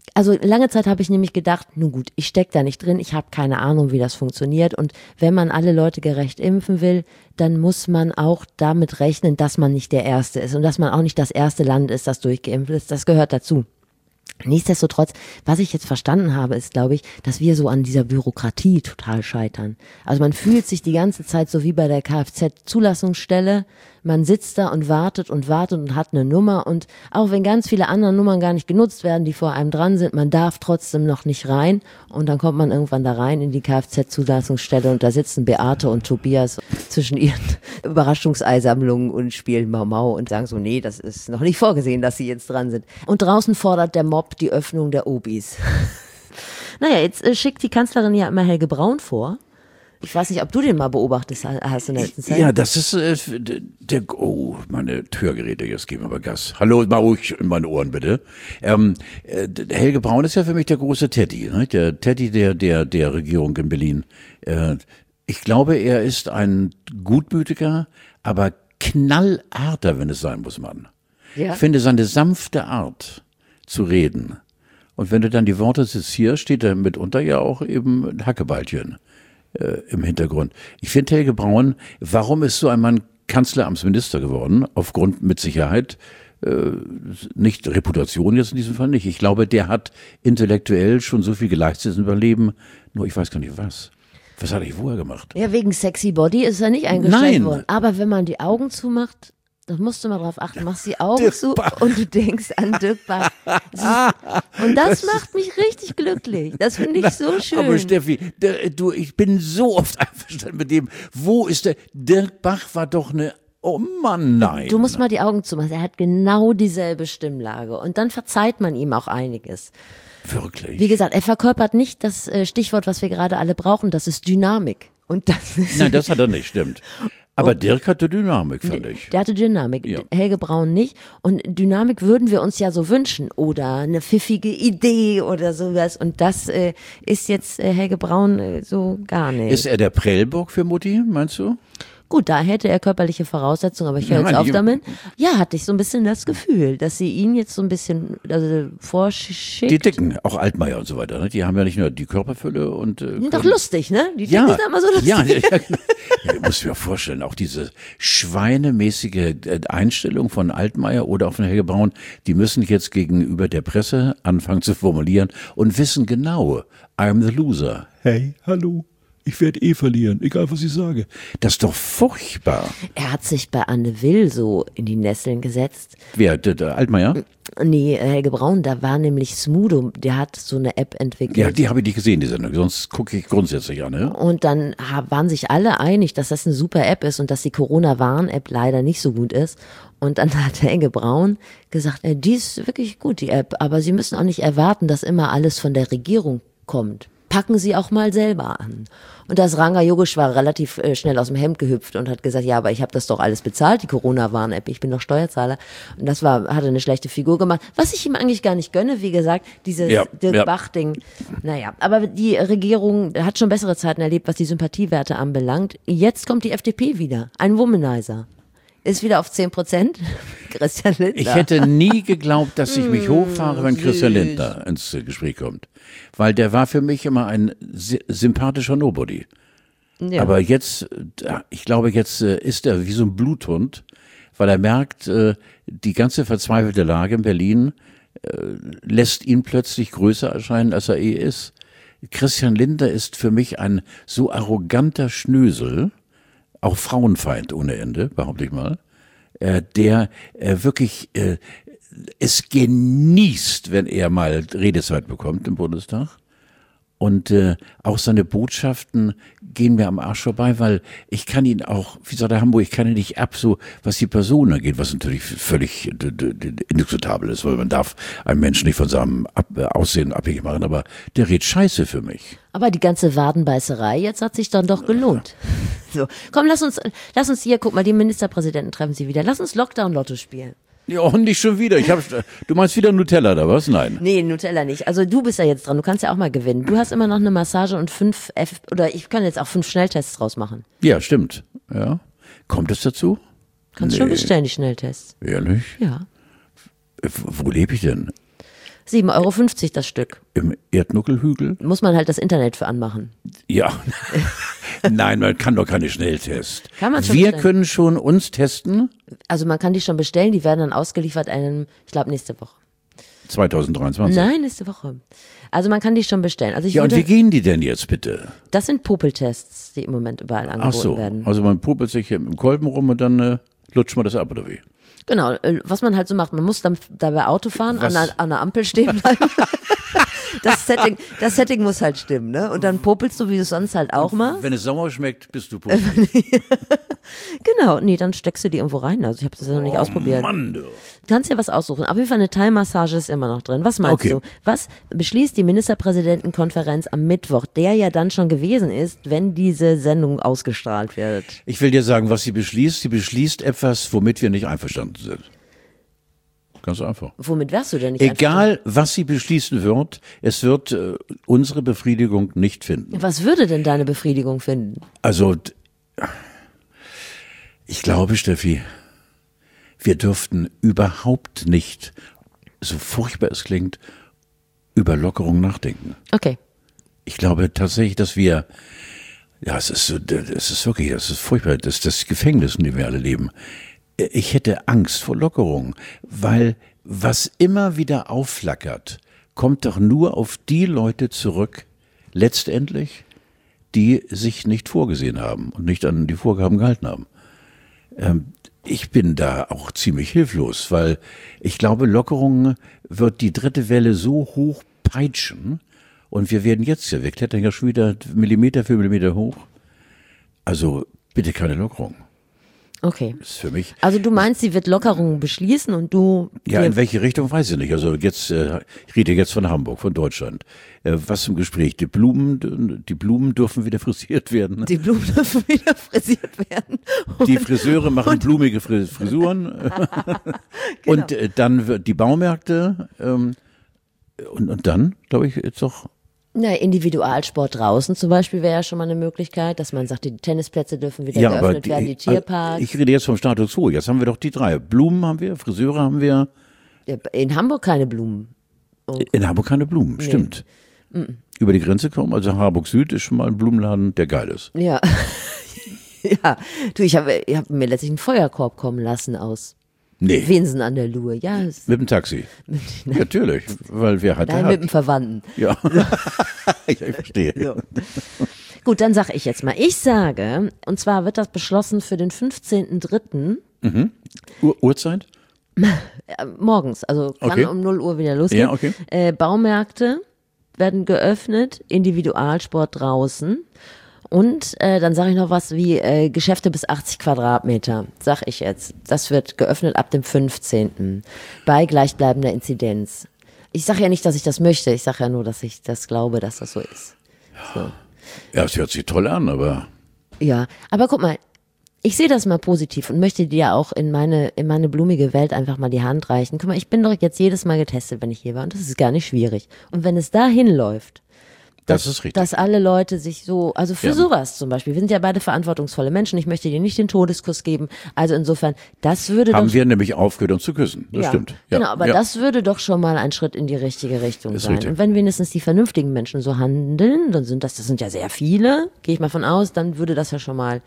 A: Also lange Zeit habe ich nämlich gedacht, nun gut, ich stecke da nicht drin, ich habe keine Ahnung, wie das funktioniert und wenn man alle Leute gerecht impfen will, dann muss man auch damit rechnen, dass man nicht der Erste ist und dass man auch nicht das erste Land ist, das durchgeimpft ist, das gehört dazu. Nichtsdestotrotz, was ich jetzt verstanden habe, ist, glaube ich, dass wir so an dieser Bürokratie total scheitern. Also man fühlt sich die ganze Zeit so wie bei der Kfz-Zulassungsstelle. Man sitzt da und wartet und wartet und hat eine Nummer und auch wenn ganz viele andere Nummern gar nicht genutzt werden, die vor einem dran sind, man darf trotzdem noch nicht rein und dann kommt man irgendwann da rein in die Kfz-Zulassungsstelle und da sitzen Beate und Tobias zwischen ihren Überraschungseisammlungen und spielen Mau Mau und sagen so, nee, das ist noch nicht vorgesehen, dass sie jetzt dran sind. Und draußen fordert der Mob die Öffnung der Obis. Naja, jetzt äh, schickt die Kanzlerin ja immer Helge Braun vor. Ich weiß nicht, ob du den mal beobachtet hast in der letzten Zeit.
B: Ja, das ist äh, der, oh, meine Hörgeräte, jetzt geben wir mal Gas. Hallo, mal ruhig in meine Ohren bitte. Ähm, äh, Helge Braun ist ja für mich der große Teddy, ne? Der Teddy der, der, der Regierung in Berlin. Äh, ich glaube, er ist ein gutmütiger, aber knallharter, wenn es sein muss, Mann. Ja. Ich finde seine sanfte Art zu reden. Und wenn du dann die Worte zitierst, steht da mitunter ja auch eben ein Hackebeilchen äh, im Hintergrund. Ich finde Helge Braun, warum ist so ein Mann Kanzleramtsminister geworden? Aufgrund mit Sicherheit äh, nicht Reputation jetzt in diesem Fall nicht. Ich glaube, der hat intellektuell schon so viel geleistet in seinem Leben, nur ich weiß gar nicht was. Was hat er vorher gemacht?
A: Ja, wegen Sexy Body ist er nicht eingestellt
B: Nein.
A: worden. Aber wenn man die Augen zumacht, da musst du mal drauf achten, machst die Augen
B: Dirk
A: zu
B: Bach.
A: und du denkst an Dirk Bach. Und das macht mich richtig glücklich. Das finde ich so schön.
B: Aber Steffi, der, du, ich bin so oft einverstanden mit dem, wo ist der, Dirk Bach war doch eine, oh Mann, nein.
A: Du musst mal die Augen zumachen. Er hat genau dieselbe Stimmlage und dann verzeiht man ihm auch einiges.
B: Wirklich?
A: Wie gesagt, er verkörpert nicht das äh, Stichwort, was wir gerade alle brauchen, das ist Dynamik. Und das ist
B: Nein, das hat er nicht, stimmt. Aber und Dirk hatte Dynamik, fand ich.
A: Der hatte Dynamik,
B: ja.
A: Helge Braun nicht. Und Dynamik würden wir uns ja so wünschen. Oder eine pfiffige Idee oder sowas. Und das äh, ist jetzt äh, Helge Braun äh, so gar nicht.
B: Ist er der Prellbock für Mutti, meinst du?
A: Gut, da hätte er körperliche Voraussetzungen, aber ich höre jetzt auf damit. Ja, hatte ich so ein bisschen das Gefühl, dass sie ihn jetzt so ein bisschen also, vorschickt.
B: Die Dicken, auch Altmaier und so weiter, ne? Die haben ja nicht nur die Körperfülle und... Äh,
A: die sind doch lustig, ne? Die Dicken
B: ja,
A: sind immer so lustig.
B: Ja, ja, ja, ja, ich muss mir vorstellen, auch diese schweinemäßige Einstellung von Altmaier oder auch von Helge Braun, die müssen jetzt gegenüber der Presse anfangen zu formulieren und wissen genau, I'm the loser. Hey, hallo. Ich werde eh verlieren, egal was ich sage. Das ist doch furchtbar.
A: Er hat sich bei Anne Will so in die Nesseln gesetzt.
B: Wer, der, der Altmaier?
A: Nee, Helge Braun, da war nämlich Smudo, der hat so eine App entwickelt.
B: Ja, die habe ich nicht gesehen, die Sendung, sonst gucke ich grundsätzlich an. Ne?
A: Und dann waren sich alle einig, dass das eine super App ist und dass die Corona-Warn-App leider nicht so gut ist. Und dann hat Helge Braun gesagt, äh, die ist wirklich gut, die App, aber Sie müssen auch nicht erwarten, dass immer alles von der Regierung kommt. Packen Sie auch mal selber an. Und das Ranga Yogesh war relativ äh, schnell aus dem Hemd gehüpft und hat gesagt, ja, aber ich habe das doch alles bezahlt, die Corona-Warn-App, ich bin doch Steuerzahler. Und das war, hat er eine schlechte Figur gemacht, was ich ihm eigentlich gar nicht gönne, wie gesagt, dieses
B: ja,
A: Dirk
B: ja.
A: Bach-Ding. Naja, aber die Regierung hat schon bessere Zeiten erlebt, was die Sympathiewerte anbelangt. Jetzt kommt die F D P wieder, ein Womanizer. Ist wieder auf zehn Prozent. Christian Lindner.
B: Ich hätte nie geglaubt, dass ich mich hochfahre, wenn Christian Lindner ins Gespräch kommt. Weil der war für mich immer ein sympathischer Nobody. Ja. Aber jetzt, ich glaube, jetzt ist er wie so ein Bluthund, weil er merkt, die ganze verzweifelte Lage in Berlin lässt ihn plötzlich größer erscheinen, als er eh ist. Christian Lindner ist für mich ein so arroganter Schnösel, auch Frauenfeind ohne Ende, behaupte ich mal, äh, der äh, wirklich äh, es genießt, wenn er mal Redezeit bekommt im Bundestag. Und äh, auch seine Botschaften gehen mir am Arsch vorbei, weil ich kann ihn auch, wie sagt der Hamburg, ich kann ihn nicht ab, so was die Person angeht, was natürlich völlig d- d- d- indiskutabel ist, weil man darf einen Menschen nicht von seinem ab- äh, Aussehen abhängig machen, aber der redet Scheiße für mich.
A: Aber die ganze Wadenbeißerei, jetzt hat sich dann doch gelohnt. So, komm, lass uns, lass uns hier, guck mal, die Ministerpräsidenten treffen sie wieder. Lass uns Lockdown-Lotto spielen.
B: Ja, und nicht schon wieder. Ich hab, du meinst wieder Nutella da, was? Nein.
A: Nee, Nutella nicht. Also du bist ja jetzt dran, du kannst ja auch mal gewinnen. Du hast immer noch eine Massage und fünf, F oder ich kann jetzt auch fünf Schnelltests draus machen.
B: Ja, stimmt. Ja. Kommt es dazu?
A: Kannst nee. schon bestellen, die Schnelltests.
B: Ehrlich?
A: Ja.
B: Wo lebe ich denn?
A: sieben Euro fünfzig das Stück.
B: Im Erdnuckelhügel?
A: Muss man halt das Internet für anmachen.
B: Ja. Nein, man kann doch keine Schnelltests.
A: Kann man schon
B: Wir
A: bestellen.
B: können schon uns testen.
A: Also man kann die schon bestellen, die werden dann ausgeliefert einem, ich glaube nächste Woche.
B: zwanzig dreiundzwanzig.
A: Nein, nächste Woche. Also man kann die schon bestellen. Also ich
B: Ja, und
A: würde,
B: wie gehen die denn jetzt bitte?
A: das sind Popeltests, die im Moment überall angeboten
B: Ach so,
A: werden.
B: also man popelt sich im Kolben rum und dann äh, lutscht man das ab, oder wie?
A: Genau, äh, was man halt so macht, man muss dann dabei Auto fahren, an
B: Was?
A: der, an der Ampel stehen bleiben. Das Setting, das Setting muss halt stimmen, ne? Und dann popelst du, wie du es sonst halt auch machst.
B: Wenn es sauer schmeckt, bist du positiv.
A: Genau, nee, dann steckst du die irgendwo rein. Also ich habe das ja noch nicht ausprobiert.
B: Mann, du.
A: Du kannst ja was aussuchen. Auf jeden Fall eine Thai-Massage ist immer noch drin. Was meinst
B: Okay.
A: du? Was beschließt die Ministerpräsidentenkonferenz am Mittwoch, der ja dann schon gewesen ist, wenn diese Sendung ausgestrahlt wird?
B: Ich will dir sagen, was sie beschließt. Sie beschließt etwas, womit wir nicht einverstanden sind. Ganz einfach.
A: Womit wärst du denn nicht
B: Egal, was sie beschließen wird, es wird äh, unsere Befriedigung nicht finden.
A: einverstanden? Was würde denn deine Befriedigung finden?
B: Also, d- ich glaube, Steffi, wir dürften überhaupt nicht, so furchtbar es klingt, über Lockerung nachdenken.
A: Okay.
B: Ich glaube tatsächlich, dass wir, ja, es ist so, es ist wirklich, es ist furchtbar, das ist das Gefängnis, in dem wir alle leben. Ich hätte Angst vor Lockerung, weil was immer wieder aufflackert, kommt doch nur auf die Leute zurück, letztendlich, die sich nicht vorgesehen haben und nicht an die Vorgaben gehalten haben. Ähm, ich bin da auch ziemlich hilflos, weil ich glaube, Lockerung wird die dritte Welle so hoch peitschen und wir werden jetzt ja, wir klettern ja schon wieder Millimeter für Millimeter hoch. Also bitte keine Lockerung.
A: Okay.
B: Das ist für mich.
A: Also du meinst, sie wird Lockerungen beschließen und du...
B: Ja,
A: dir-
B: in welche Richtung weiß ich nicht. Also jetzt, äh, ich rede jetzt von Hamburg, von Deutschland. Äh, was im Gespräch? Die Blumen, die Blumen dürfen wieder frisiert werden.
A: Die Blumen dürfen wieder frisiert werden.
B: Die Friseure machen blumige Fri- Frisuren. Und äh, dann wird die Baumärkte. Ähm, und, und dann, glaube ich, jetzt doch.
A: Na, Individualsport draußen zum Beispiel wäre ja schon mal eine Möglichkeit, dass man sagt, die Tennisplätze dürfen wieder
B: Ja, aber
A: geöffnet werden, die
B: ich,
A: Tierparks.
B: ich rede jetzt vom Status quo. Jetzt haben wir doch die drei. Blumen haben wir, Friseure haben wir.
A: In Hamburg keine Blumen.
B: In Hamburg keine Blumen, stimmt. Über die Grenze kommen, also Harburg Süd ist schon mal ein Blumenladen, der geil ist.
A: Ja. Ja, du, ich habe ich hab mir letztlich einen Feuerkorb kommen lassen aus
B: Nee,
A: Winsen an der Luhe. Ja, es-
B: mit dem Taxi. Natürlich, weil wer hat, der
A: nein, mit dem
B: hat.
A: Verwandten.
B: Ja, ich, ich verstehe.
A: Gut, dann sage ich jetzt mal. Ich sage, und zwar wird das beschlossen für den fünfzehnten dritten
B: Ur Uhrzeit?
A: äh, morgens, also kann
B: Okay.
A: um null Uhr wieder losgehen.
B: Ja, okay.
A: Äh, Baumärkte werden geöffnet, Individualsport draußen. Und äh, dann sage ich noch was wie äh, Geschäfte bis achtzig Quadratmeter, sag ich jetzt. Das wird geöffnet ab dem fünfzehnten bei gleichbleibender Inzidenz. Ich sage ja nicht, dass ich das möchte, ich sage ja nur, dass ich das glaube, dass das so ist. So.
B: Ja, es hört sich toll an, aber
A: Ja, aber guck mal, ich sehe das mal positiv und möchte dir auch in meine, in meine blumige Welt einfach mal die Hand reichen. Guck mal, ich bin doch jetzt jedes Mal getestet, wenn ich hier war und das ist gar nicht schwierig. Und wenn es dahin läuft,
B: das ist richtig.
A: dass alle Leute sich so, also für
B: Ja.
A: sowas zum Beispiel, wir sind ja beide verantwortungsvolle Menschen, ich möchte dir nicht den Todeskuss geben, also insofern, das würde
B: Haben
A: doch,
B: wir nämlich aufgehört, uns zu küssen. Das
A: ja,
B: stimmt. Ja,
A: genau, aber
B: ja.
A: das würde doch schon mal ein Schritt in die richtige Richtung
B: Ist
A: sein.
B: richtig.
A: Und wenn wenigstens die vernünftigen Menschen so handeln, dann sind das, das sind ja sehr viele, gehe ich mal von aus, dann würde das ja schon mal,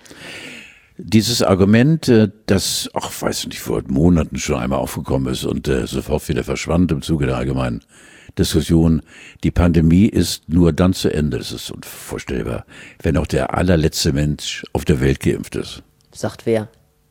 B: Dieses Argument, äh, das, ach, weiß nicht, vor Monaten schon einmal aufgekommen ist und äh, sofort wieder verschwand im Zuge der allgemeinen Diskussion, die Pandemie ist nur dann zu Ende, das ist unvorstellbar, wenn auch der allerletzte Mensch auf der Welt geimpft ist.
A: sagt wer.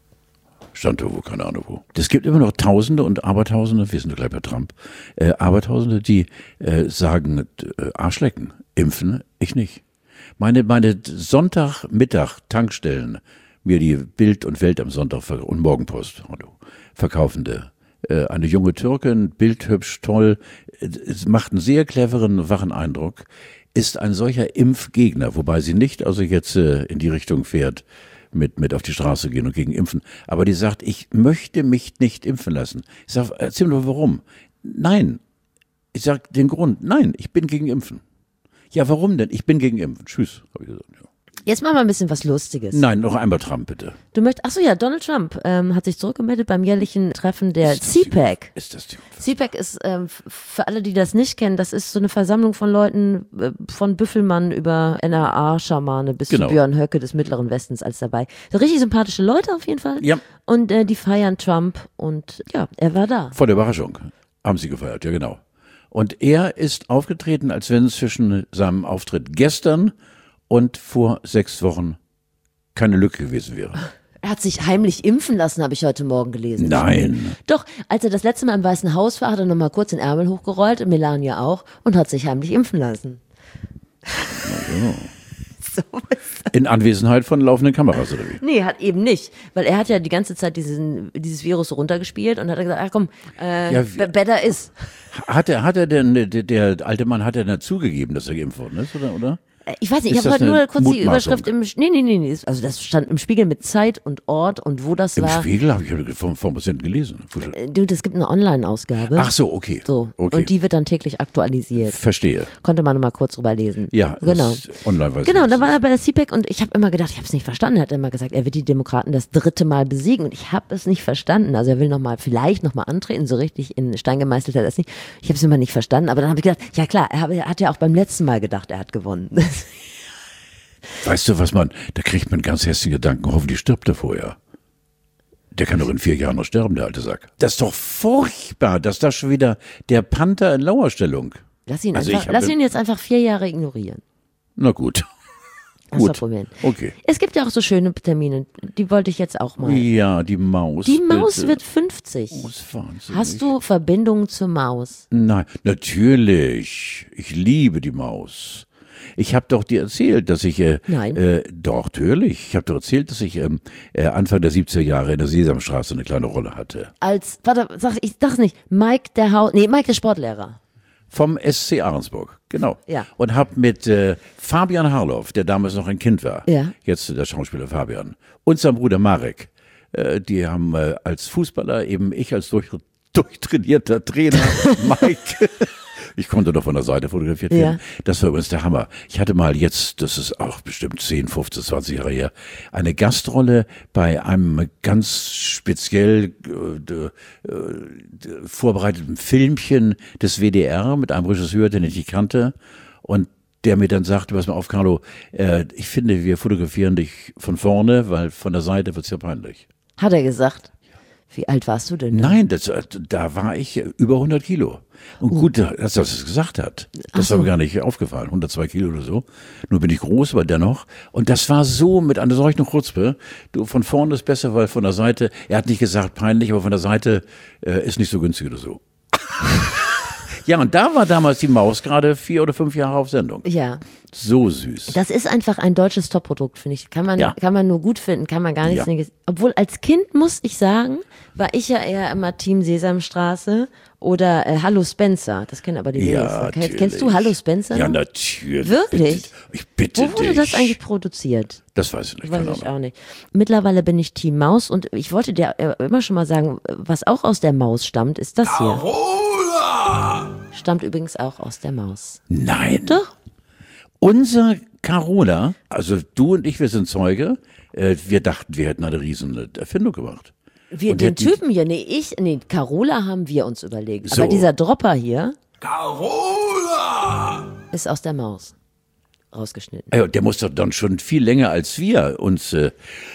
B: Stand irgendwo, keine Ahnung wo. Es gibt immer noch Tausende und Abertausende, wir sind gleich bei Trump, äh, Abertausende, die äh, sagen, äh, Arschlecken, impfen, ich nicht. Meine, meine Sonntagmittag Tankstellen, mir die Bild und Welt am Sonntag ver- und Morgenpost, hallo, verkaufende, äh, eine junge Türkin, bildhübsch, toll, äh, es macht einen sehr cleveren, wachen Eindruck, ist ein solcher Impfgegner, wobei sie nicht also jetzt äh, in die Richtung fährt, mit, mit auf die Straße gehen und gegen impfen. Aber die sagt, ich möchte mich nicht impfen lassen. Ich sage, erzähl mir doch warum. Nein. Ich sage den Grund. Nein, ich bin gegen Impfen. Ja, warum denn? Ich bin gegen Impfen. Tschüss, habe ich gesagt. Ja.
A: Jetzt machen wir ein bisschen was Lustiges.
B: Nein, noch einmal Trump, bitte.
A: Du möchtest, ach so, ja, Donald Trump ähm, hat sich zurückgemeldet beim jährlichen Treffen der C PAC.
B: Ist das die?
A: C PAC ist, ähm, für alle, die das nicht kennen, das ist so eine Versammlung von Leuten, äh, von Büffelmann über N R A-Schamane bis
B: Genau.
A: zu Björn Höcke des Mittleren Westens als dabei. So richtig sympathische Leute auf jeden Fall.
B: Ja.
A: Und äh, die feiern Trump und ja, er war da.
B: Vor der Überraschung haben sie gefeiert, ja genau. Und er ist aufgetreten, als wenn zwischen seinem Auftritt gestern und vor sechs Wochen keine Lücke gewesen wäre.
A: Er hat sich heimlich impfen lassen, habe ich heute Morgen gelesen.
B: Nein.
A: Doch, als er das letzte Mal im Weißen Haus war, hat er nochmal kurz den Ärmel hochgerollt, Melania auch, und hat sich heimlich impfen lassen.
B: Ja.
A: So
B: In Anwesenheit von laufenden Kameras, oder wie?
A: Nee, hat eben nicht. Weil er hat ja die ganze Zeit diesen, dieses Virus so runtergespielt und hat gesagt, ach komm, äh,
B: Ja,
A: be- better is.
B: Hat er, hat er denn, der, der alte Mann, hat er denn zugegeben, dass er geimpft worden ist, oder? oder?
A: Ich weiß nicht, ich
B: Ist
A: habe
B: das
A: heute
B: eine
A: nur kurz die
B: Mutmaßung?
A: Überschrift im, nee, nee, nee, nee, also das stand im Spiegel mit Zeit und Ort und wo das
B: Im
A: war.
B: Spiegel habe ich vom, vom Patienten gelesen.
A: Äh, Du, es gibt eine Online-Ausgabe.
B: Ach so, okay.
A: So,
B: okay.
A: und die wird dann täglich aktualisiert.
B: Verstehe.
A: Konnte man mal kurz drüber lesen.
B: Ja,
A: genau.
B: das online weiß
A: Genau,
B: ich
A: da
B: nicht.
A: war er bei der C PAC und ich habe immer gedacht, ich habe es nicht verstanden. Er hat immer gesagt, er wird die Demokraten das dritte Mal besiegen und ich habe es nicht verstanden. Also er will noch mal, vielleicht nochmal antreten, so richtig in Stein gemeißelt hat er es nicht. Ich habe es immer nicht verstanden, aber dann habe ich gedacht, ja klar, er, hab, er hat ja auch beim letzten Mal gedacht, er hat gewonnen.
B: Weißt du, was man, da kriegt man ganz hässliche Gedanken, hoffentlich stirbt er vorher. Der kann doch in vier Jahren noch sterben, der alte Sack. Das ist doch furchtbar, dass da schon wieder der Panther in Lauerstellung.
A: Lass ihn,
B: Also
A: einfach,
B: ich hab-
A: lass ihn jetzt einfach vier Jahre ignorieren.
B: Na gut.
A: Das
B: Gut.
A: ist probieren.
B: Okay.
A: Es gibt ja auch so schöne Termine, die wollte ich jetzt auch mal.
B: Ja, die Maus.
A: Die Maus
B: bitte.
A: wird fünfzig.
B: Oh, ist wahnsinnig.
A: Hast du Verbindungen zur Maus?
B: Nein, natürlich. Ich liebe die Maus. Ich habe doch dir erzählt, dass ich, äh,
A: Nein.
B: äh, doch, natürlich. Ich habe doch erzählt, dass ich ähm, äh, Anfang der siebziger Jahre in der Sesamstraße eine kleine Rolle hatte.
A: Als, warte, sag ich, sag's nicht, Mike der Haus, nee, Mike der Sportlehrer.
B: Vom S C Ahrensburg, genau.
A: Ja.
B: Und habe mit äh, Fabian Harloff, der damals noch ein Kind war,
A: Ja.
B: jetzt der Schauspieler Fabian, und sein Bruder Marek, äh, die haben äh, als Fußballer, eben ich als durch, durchtrainierter Trainer, Mike, ich konnte doch von der Seite fotografiert werden.
A: Ja.
B: Das war übrigens der Hammer. Ich hatte mal jetzt, das ist auch bestimmt zehn, fünfzehn, zwanzig Jahre her, eine Gastrolle bei einem ganz speziell äh, d- äh, d- vorbereiteten Filmchen des W D R mit einem Regisseur, den ich nicht kannte. Und der mir dann sagte, pass mal auf, Carlo, äh, ich finde, wir fotografieren dich von vorne, weil von der Seite wird's ja peinlich.
A: Hat er gesagt. Wie alt warst du denn?
B: Nein, das, da war ich über hundert Kilo. Und gut, dass er das gesagt hat. Das war mir gar nicht aufgefallen. hundertzwei Kilo oder so. Nur bin ich groß, aber dennoch. Und das war so mit einer solchen Chutzpe. Du, von vorne ist besser, weil von der Seite, er hat nicht gesagt peinlich, aber von der Seite äh, ist nicht so günstig oder so. Ja, und da war damals die Maus gerade vier oder fünf Jahre auf Sendung.
A: Ja.
B: So süß.
A: Das ist einfach ein deutsches Top-Produkt, finde ich. Kann man,
B: Ja.
A: kann man nur gut finden, kann man gar nichts
B: Ja.
A: Negatives. Obwohl als Kind, muss ich sagen, war ich ja eher immer Team Sesamstraße oder äh, Hallo Spencer. Das kennen aber die
B: Ja,
A: wenigsten. Kennst,
B: natürlich.
A: kennst du Hallo Spencer?
B: Ja,
A: noch?
B: natürlich.
A: Wirklich?
B: Bitte, ich bitte
A: Wo wurde
B: dich.
A: das eigentlich produziert?
B: Das weiß ich nicht.
A: Weiß
B: keine
A: ich
B: Ahnung.
A: auch nicht. Mittlerweile bin ich Team Maus und ich wollte dir äh, immer schon mal sagen, was auch aus der Maus stammt, ist das hier. Stammt übrigens auch aus der Maus.
B: Nein.
A: Doch.
B: Unser Carola, also du und ich, wir sind Zeuge, äh, wir dachten, wir hätten eine riesen Erfindung gemacht.
A: Wir,
B: Und
A: den
B: hätten-
A: Typen hier, nee, ich, nee, Carola haben wir uns überlegt.
B: So.
A: Aber dieser Dropper hier
C: Carola!
A: ist aus der Maus rausgeschnitten.
B: Äh, der muss doch dann schon viel länger als wir uns. Äh,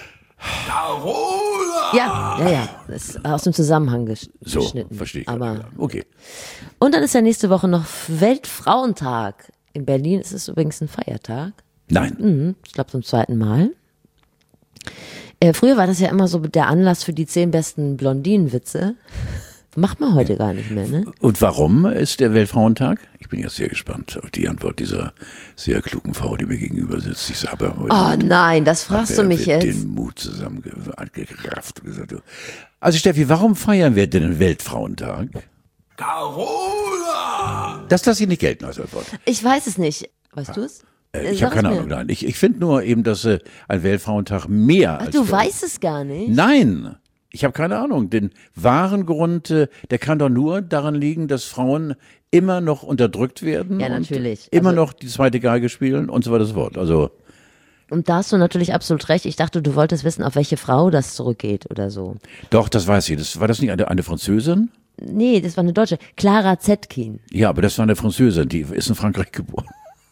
C: Carola!
A: Ja, ja, ja. Das ist aus dem Zusammenhang ges
B: so,
A: geschnitten.
B: verstehe ich.
A: Aber
B: Ja, okay.
A: und dann ist ja nächste Woche noch Weltfrauentag. In Berlin ist es übrigens ein Feiertag.
B: Nein.
A: Mhm, ich glaube zum zweiten Mal. Äh, früher war das ja immer so der Anlass für die zehn besten Blondinenwitze. Macht man heute gar nicht mehr, ne?
B: Und warum ist der Weltfrauentag? Ich bin jetzt sehr gespannt auf die Antwort dieser sehr klugen Frau, die mir gegenüber sitzt. Ich habe heute
A: Oh nein, das fragst du
B: Wer
A: mich
B: wird
A: jetzt.
B: den Mut zusammengerafft und gesagt, du- also Steffi, warum feiern wir denn den Weltfrauentag?
C: Carola!
B: Das lasse ich nicht gelten als Antwort.
A: Ich weiß es nicht. Weißt du es?
B: Äh, ich
A: Sag
B: habe keine
A: es mir.
B: Ahnung, nein. Ich, ich finde nur eben, dass äh, ein Weltfrauentag mehr
A: Ach,
B: als...
A: du
B: für-
A: weißt es gar nicht.
B: Nein, ich habe keine Ahnung. Den wahren Grund, äh, der kann doch nur daran liegen, dass Frauen immer noch unterdrückt werden.
A: Ja,
B: und
A: natürlich.
B: Immer
A: Also-
B: noch die zweite Geige spielen und so weiter und so fort. Also,
A: Und da hast du natürlich absolut recht. Ich dachte, du wolltest wissen, auf welche Frau das zurückgeht oder so.
B: Doch, das weiß ich. Das, war das nicht eine, eine Französin?
A: Nee, das war eine Deutsche. Clara Zetkin.
B: Ja, aber das war eine Französin, die ist in Frankreich geboren.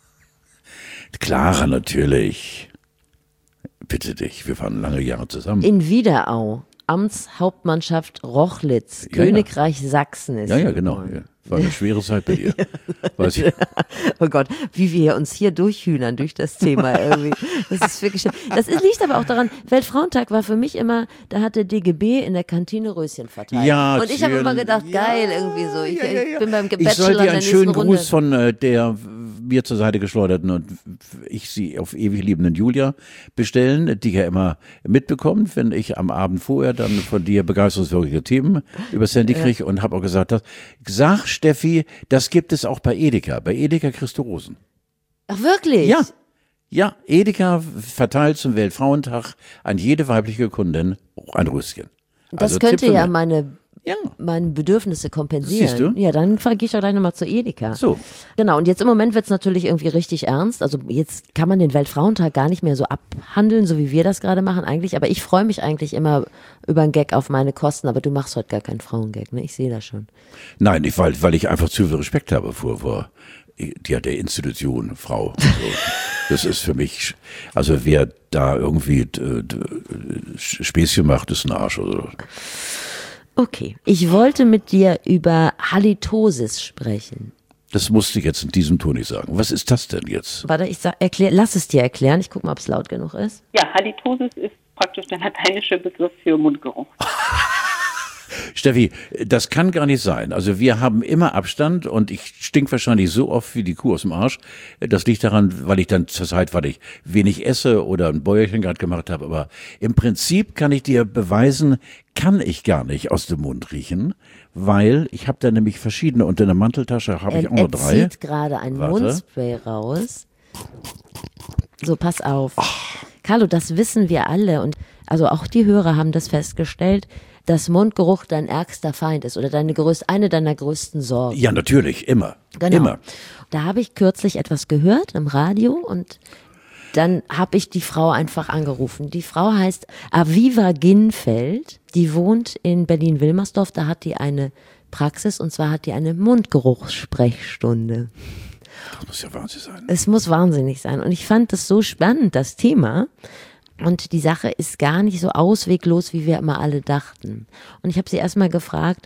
B: Clara natürlich. Bitte dich, wir waren lange Jahre zusammen.
A: In Wiederau, Amtshauptmannschaft Rochlitz,
B: Ja,
A: Königreich ja. Sachsen ist
B: Ja, ja, genau. Ja. War eine schwere Zeit bei dir. Weiß ich.
A: Oh Gott, wie wir uns hier durchhühnern durch das Thema irgendwie. Das ist wirklich schön. Das ist, liegt aber auch daran, Weltfrauentag war für mich immer, da hat der D G B in der Kantine Röschen verteilt.
B: Ja,
A: und ich habe immer gedacht,
B: ja,
A: geil irgendwie so. Ich,
B: ja, ja, ja.
A: ich bin beim
B: Ich
A: Bachelor
B: soll
A: in
B: dir
A: der
B: einen
A: nächsten
B: schönen
A: Runde.
B: Gruß von äh, der mir zur Seite geschleuderten und ich sie auf ewig liebenden Julia bestellen, die ja immer mitbekommt, wenn ich am Abend vorher dann von dir begeisterungswürdige Themen übers Handy kriege und habe auch gesagt, das, sag Steffi, das gibt es auch bei Edeka. Bei Edeka kriegst du Rosen.
A: Ach wirklich?
B: Ja, ja, Edeka verteilt zum Weltfrauentag an jede weibliche Kundin auch ein Röschen.
A: Das
B: Also
A: könnte
B: Tipp für
A: ja
B: mich.
A: meine,
B: Ja.
A: meine Bedürfnisse kompensieren.
B: Siehst du?
A: Ja, dann gehe ich doch gleich nochmal zu Edeka.
B: So.
A: Genau, und jetzt im Moment wird es natürlich irgendwie richtig ernst. Also jetzt kann man den Weltfrauentag gar nicht mehr so abhandeln, so wie wir das gerade machen eigentlich. Aber ich freue mich eigentlich immer über einen Gag auf meine Kosten. Aber du machst heute gar keinen Frauengag, ne? Ich sehe das schon.
B: Nein, nicht, weil, weil ich einfach zu viel Respekt habe vor, vor ja, der Institution Frau. So. Das ist für mich, also wer da irgendwie d, d, Späßchen macht, ist ein Arsch. Oder so.
A: Okay, ich wollte mit dir über Halitosis sprechen.
B: Das musste ich jetzt in diesem Ton nicht sagen. Was ist das denn jetzt?
A: Warte, ich sag, erklär, lass es dir erklären. Ich gucke mal, ob es laut genug ist.
C: Ja, Halitosis ist praktisch der lateinische Begriff für Mundgeruch.
B: Steffi, das kann gar nicht sein. Also wir haben immer Abstand und ich stink wahrscheinlich so oft wie die Kuh aus dem Arsch. Das liegt daran, weil ich dann zur Zeit, weil ich wenig esse oder ein Bäuerchen gerade gemacht habe. Aber im Prinzip kann ich dir beweisen, kann ich gar nicht aus dem Mund riechen, weil ich habe da nämlich verschiedene und in der Manteltasche habe ich
A: Er,
B: auch noch
A: er
B: drei.
A: zieht gerade ein
B: Warte.
A: Mundspray raus. So, pass auf. Carlo, das wissen wir alle und also auch die Hörer haben das festgestellt, dass Mundgeruch dein ärgster Feind ist oder deine größ- eine deiner größten Sorgen.
B: Ja, natürlich, immer.
A: Genau.
B: Immer.
A: Da habe ich kürzlich etwas gehört im Radio und dann habe ich die Frau einfach angerufen. Die Frau heißt Aviva Ginfeld, die wohnt in Berlin-Wilmersdorf, da hat die eine Praxis und zwar hat die eine Mundgeruchssprechstunde.
B: Das muss ja Wahnsinn sein.
A: Es muss wahnsinnig sein und ich fand das so spannend, das Thema. Und die Sache ist gar nicht so ausweglos, wie wir immer alle dachten. Und ich habe sie erstmal gefragt,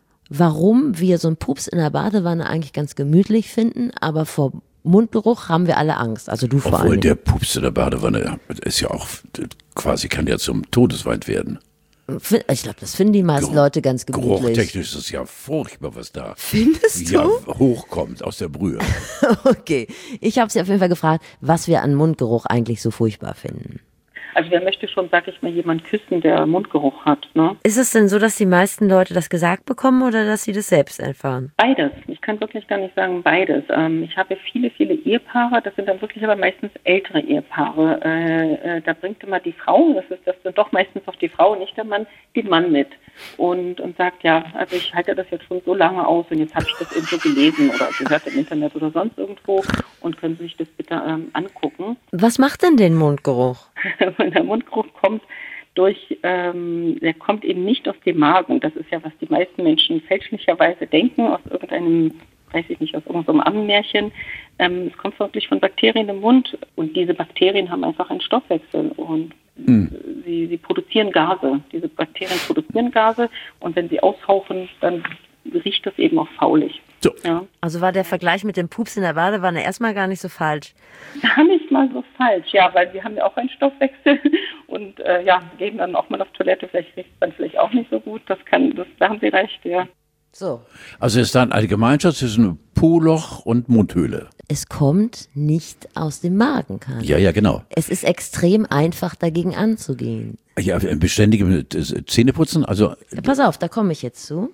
A: warum wir so einen Pups in der Badewanne eigentlich ganz gemütlich finden, aber vor Mundgeruch haben wir alle Angst. Also du vor
B: Obwohl
A: allem.
B: der Pups in der Badewanne ist ja auch quasi, kann ja zum Todesfeind werden.
A: Ich glaube, das finden die meisten
B: Geruch-
A: Leute ganz gemütlich.
B: Geruchtechnisch ist es ja furchtbar, was da
A: Findest
B: ja,
A: du?
B: hochkommt aus der Brühe.
A: Okay. Ich habe sie auf jeden Fall gefragt, was wir an Mundgeruch eigentlich so furchtbar finden.
C: Also wer möchte schon, sag ich mal, jemanden küssen, der Mundgeruch hat, ne?
A: Ist es denn so, dass die meisten Leute das gesagt bekommen oder dass sie das selbst erfahren?
C: Beides. Ich kann wirklich gar nicht sagen beides. Ähm, ich habe viele, viele Ehepaare, das sind dann wirklich aber meistens ältere Ehepaare. Äh, äh, da bringt immer die Frau, das ist das sind doch meistens auch die Frau, nicht der Mann, den Mann mit. Und, und sagt, ja, also ich halte das jetzt schon so lange aus und jetzt habe ich das irgendwo gelesen oder gehört im Internet oder sonst irgendwo und können Sie sich das bitte ähm, angucken.
A: Was macht denn den Mundgeruch?
C: Der Mundgeruch kommt durch, ähm, der kommt eben nicht aus dem Magen. Das ist ja, was die meisten Menschen fälschlicherweise denken, aus irgendeinem, weiß ich nicht, aus irgendeinem Ammenmärchen. Ähm, es kommt wirklich von Bakterien im Mund und diese Bakterien haben einfach einen Stoffwechsel und hm. sie, sie produzieren Gase. Diese Bakterien produzieren Gase und wenn sie aushauchen, dann riecht das eben auch faulig.
B: So.
C: Ja.
A: Also war der Vergleich mit dem Pups in der Badewanne erstmal gar nicht so falsch.
C: Gar nicht mal so falsch, ja, weil wir haben ja auch einen Stoffwechsel und äh, ja, gehen dann auch mal auf Toilette, vielleicht riecht es dann vielleicht auch nicht so gut, das kann, das, da haben Sie recht, ja.
A: So.
B: Also ist dann eine Gemeinschaft zwischen Po-Loch und Mundhöhle.
A: Es kommt nicht aus dem Magen, Karl.
B: Ja, ja, genau.
A: Es ist extrem einfach, dagegen anzugehen.
B: Ja, beständige Zähneputzen, also.
A: Ja, pass auf, da komme ich jetzt zu.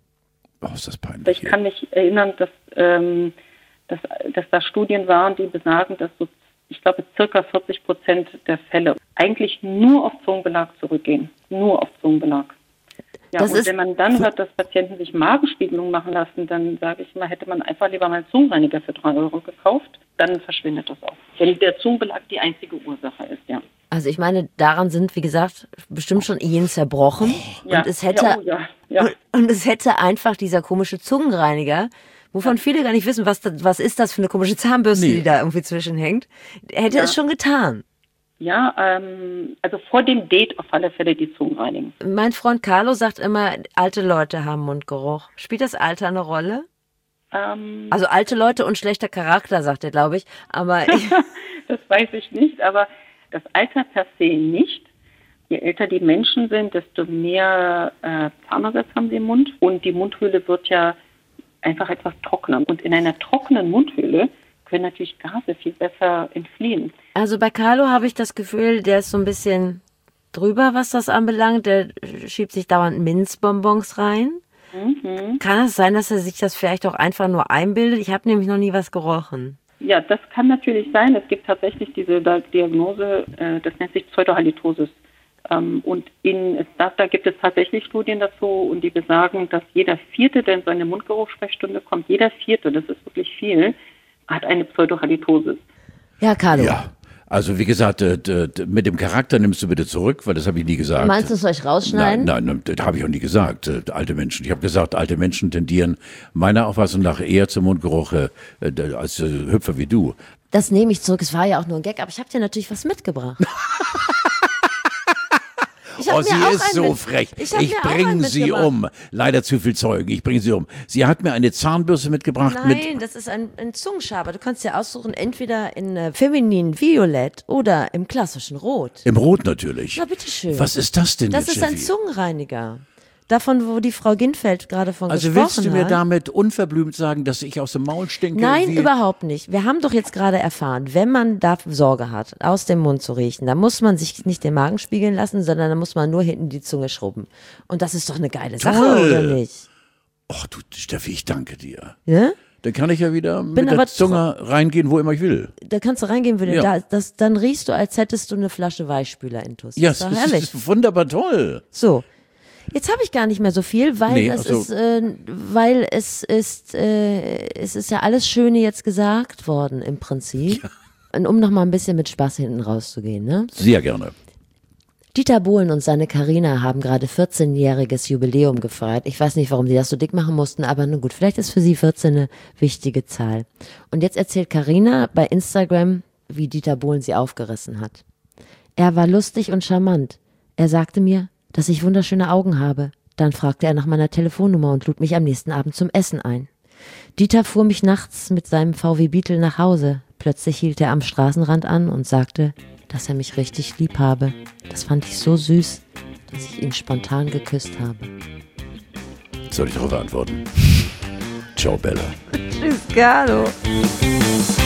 B: Oh, ist das peinlich.
C: Ich kann mich erinnern, dass, ähm, dass, dass da Studien waren, die besagen, dass so, ich glaube, circa vierzig Prozent der Fälle eigentlich nur auf Zungenbelag zurückgehen. Nur auf Zungenbelag. Ja,
A: Das
C: und
A: ist-
C: wenn man dann hört, dass Patienten sich Magenspiegelung machen lassen, dann sage ich mal, hätte man einfach lieber mal einen Zungenreiniger für drei Euro gekauft, dann verschwindet das auch. wenn der Zungenbelag die einzige Ursache ist, ja.
A: Also ich meine, daran sind, wie gesagt, bestimmt schon Ehen zerbrochen.
C: Ja.
A: Und, es hätte,
C: Ja, oh ja, ja.
A: Und, und es hätte einfach dieser komische Zungenreiniger, wovon viele gar nicht wissen, was, das, was ist das für eine komische Zahnbürste,
B: Nee.
A: die da irgendwie zwischenhängt, hätte
C: Ja.
A: es schon getan.
C: Ja, ähm, also vor dem Date auf alle Fälle die Zungen reinigen.
A: Mein Freund Carlo sagt immer, alte Leute haben Mundgeruch. Spielt das Alter eine Rolle?
C: Ähm,
A: Also alte Leute und schlechter Charakter, sagt er, glaube ich. Aber ich,
C: das weiß ich nicht, aber das Alter per se nicht. Je älter die Menschen sind, desto mehr äh, Zahnersatz haben sie im Mund und die Mundhöhle wird ja einfach etwas trockener. Und in einer trockenen Mundhöhle können natürlich Gase viel besser entfliehen.
A: also bei Carlo habe ich das Gefühl, der ist so ein bisschen drüber, was das anbelangt. Der schiebt sich dauernd Minzbonbons rein.
C: Mhm.
A: Kann es sein, dass er sich das vielleicht auch einfach nur einbildet? Ich habe nämlich noch nie was gerochen.
C: Ja, das kann natürlich sein. Es gibt tatsächlich diese Diagnose, äh, das nennt sich Pseudohalitosis. Ähm, und in, es, da, da gibt es tatsächlich Studien dazu und die besagen, dass jeder Vierte, der in seine Mundgeruchssprechstunde kommt, jeder Vierte, das ist wirklich viel, hat eine Pseudohalitosis.
A: Ja, Carlo.
B: Ja, also wie gesagt, äh, d- d- mit dem Charakter nimmst du bitte zurück, weil das habe ich nie gesagt.
A: Meinst du, es soll ich rausschneiden?
B: Nein, nein, das habe ich auch nie gesagt. Äh, Alte Menschen. Ich habe gesagt, alte Menschen tendieren meiner Auffassung nach eher zum Mundgeruch äh, äh, als äh, Hüpfer wie du.
A: Das nehme ich zurück. Es war ja auch nur ein Gag, aber ich habe dir natürlich was mitgebracht. Ich hab
B: Oh,
A: mir
B: sie
A: auch
B: ist
A: einen
B: so
A: mit-
B: frech.
A: Ich,
B: Ich,
A: hab mir auch einen
B: bringe sie
A: mitgebracht.
B: um. Leider zu viel Zeugen. Ich bringe sie um. Sie hat mir eine Zahnbürste mitgebracht
A: Nein,
B: mit.
A: das ist ein, ein Zungenschaber. Du kannst dir aussuchen, entweder in äh, feminin Violett oder im klassischen Rot.
B: Im Rot natürlich.
A: Na, bitteschön.
B: Was ist das denn
A: Das
B: jetzt,
A: ist ein
B: Steffi?
A: Zungenreiniger. Davon, wo die Frau Ginfeld gerade von
B: Also
A: gesprochen
B: willst du mir
A: hat.
B: damit unverblümt sagen, dass ich aus dem Maul stinke?
A: Nein,
B: wie-
A: überhaupt nicht. Wir haben doch jetzt gerade erfahren, wenn man da Sorge hat, aus dem Mund zu riechen, dann muss man sich nicht den Magen spiegeln lassen, sondern dann muss man nur hinten die Zunge schrubben. Und das ist doch eine geile Sache,
B: Toll.
A: oder nicht?
B: Ach du, Steffi, ich danke dir.
A: Ja?
B: Dann kann ich ja wieder mit
A: Bin
B: der
A: aber
B: Zunge reingehen, wo immer ich will.
A: Da kannst du reingehen, wenn du
B: Ja.
A: da, das, dann riechst du, als hättest du eine Flasche Weichspüler-Intus.
B: Ja,
A: ist
B: es
A: doch herrlich.
B: ist wunderbar toll.
A: So. Jetzt habe ich gar nicht mehr so viel, weil
B: Nee,
A: es
B: also-
A: ist, äh, weil es ist, äh, es ist ja alles Schöne jetzt gesagt worden im Prinzip. Und um noch mal ein bisschen mit Spaß hinten rauszugehen, ne?
B: Sehr gerne.
A: Dieter Bohlen und seine Carina haben gerade vierzehnjähriges Jubiläum gefeiert. Ich weiß nicht, warum sie das so dick machen mussten, aber nun gut, vielleicht ist für sie vierzehn eine wichtige Zahl. Und jetzt erzählt Carina bei Instagram, wie Dieter Bohlen sie aufgerissen hat. Er war lustig und charmant. Er sagte mir, dass ich wunderschöne Augen habe. Dann fragte er nach meiner Telefonnummer und lud mich am nächsten Abend zum Essen ein. Dieter fuhr mich nachts mit seinem V W Beetle nach Hause. Plötzlich hielt er am Straßenrand an und sagte, dass er mich richtig lieb habe. Das fand ich so süß, dass ich ihn spontan geküsst habe.
B: Soll ich darauf antworten? Ciao, Bella.
A: Tschüss, Carlo.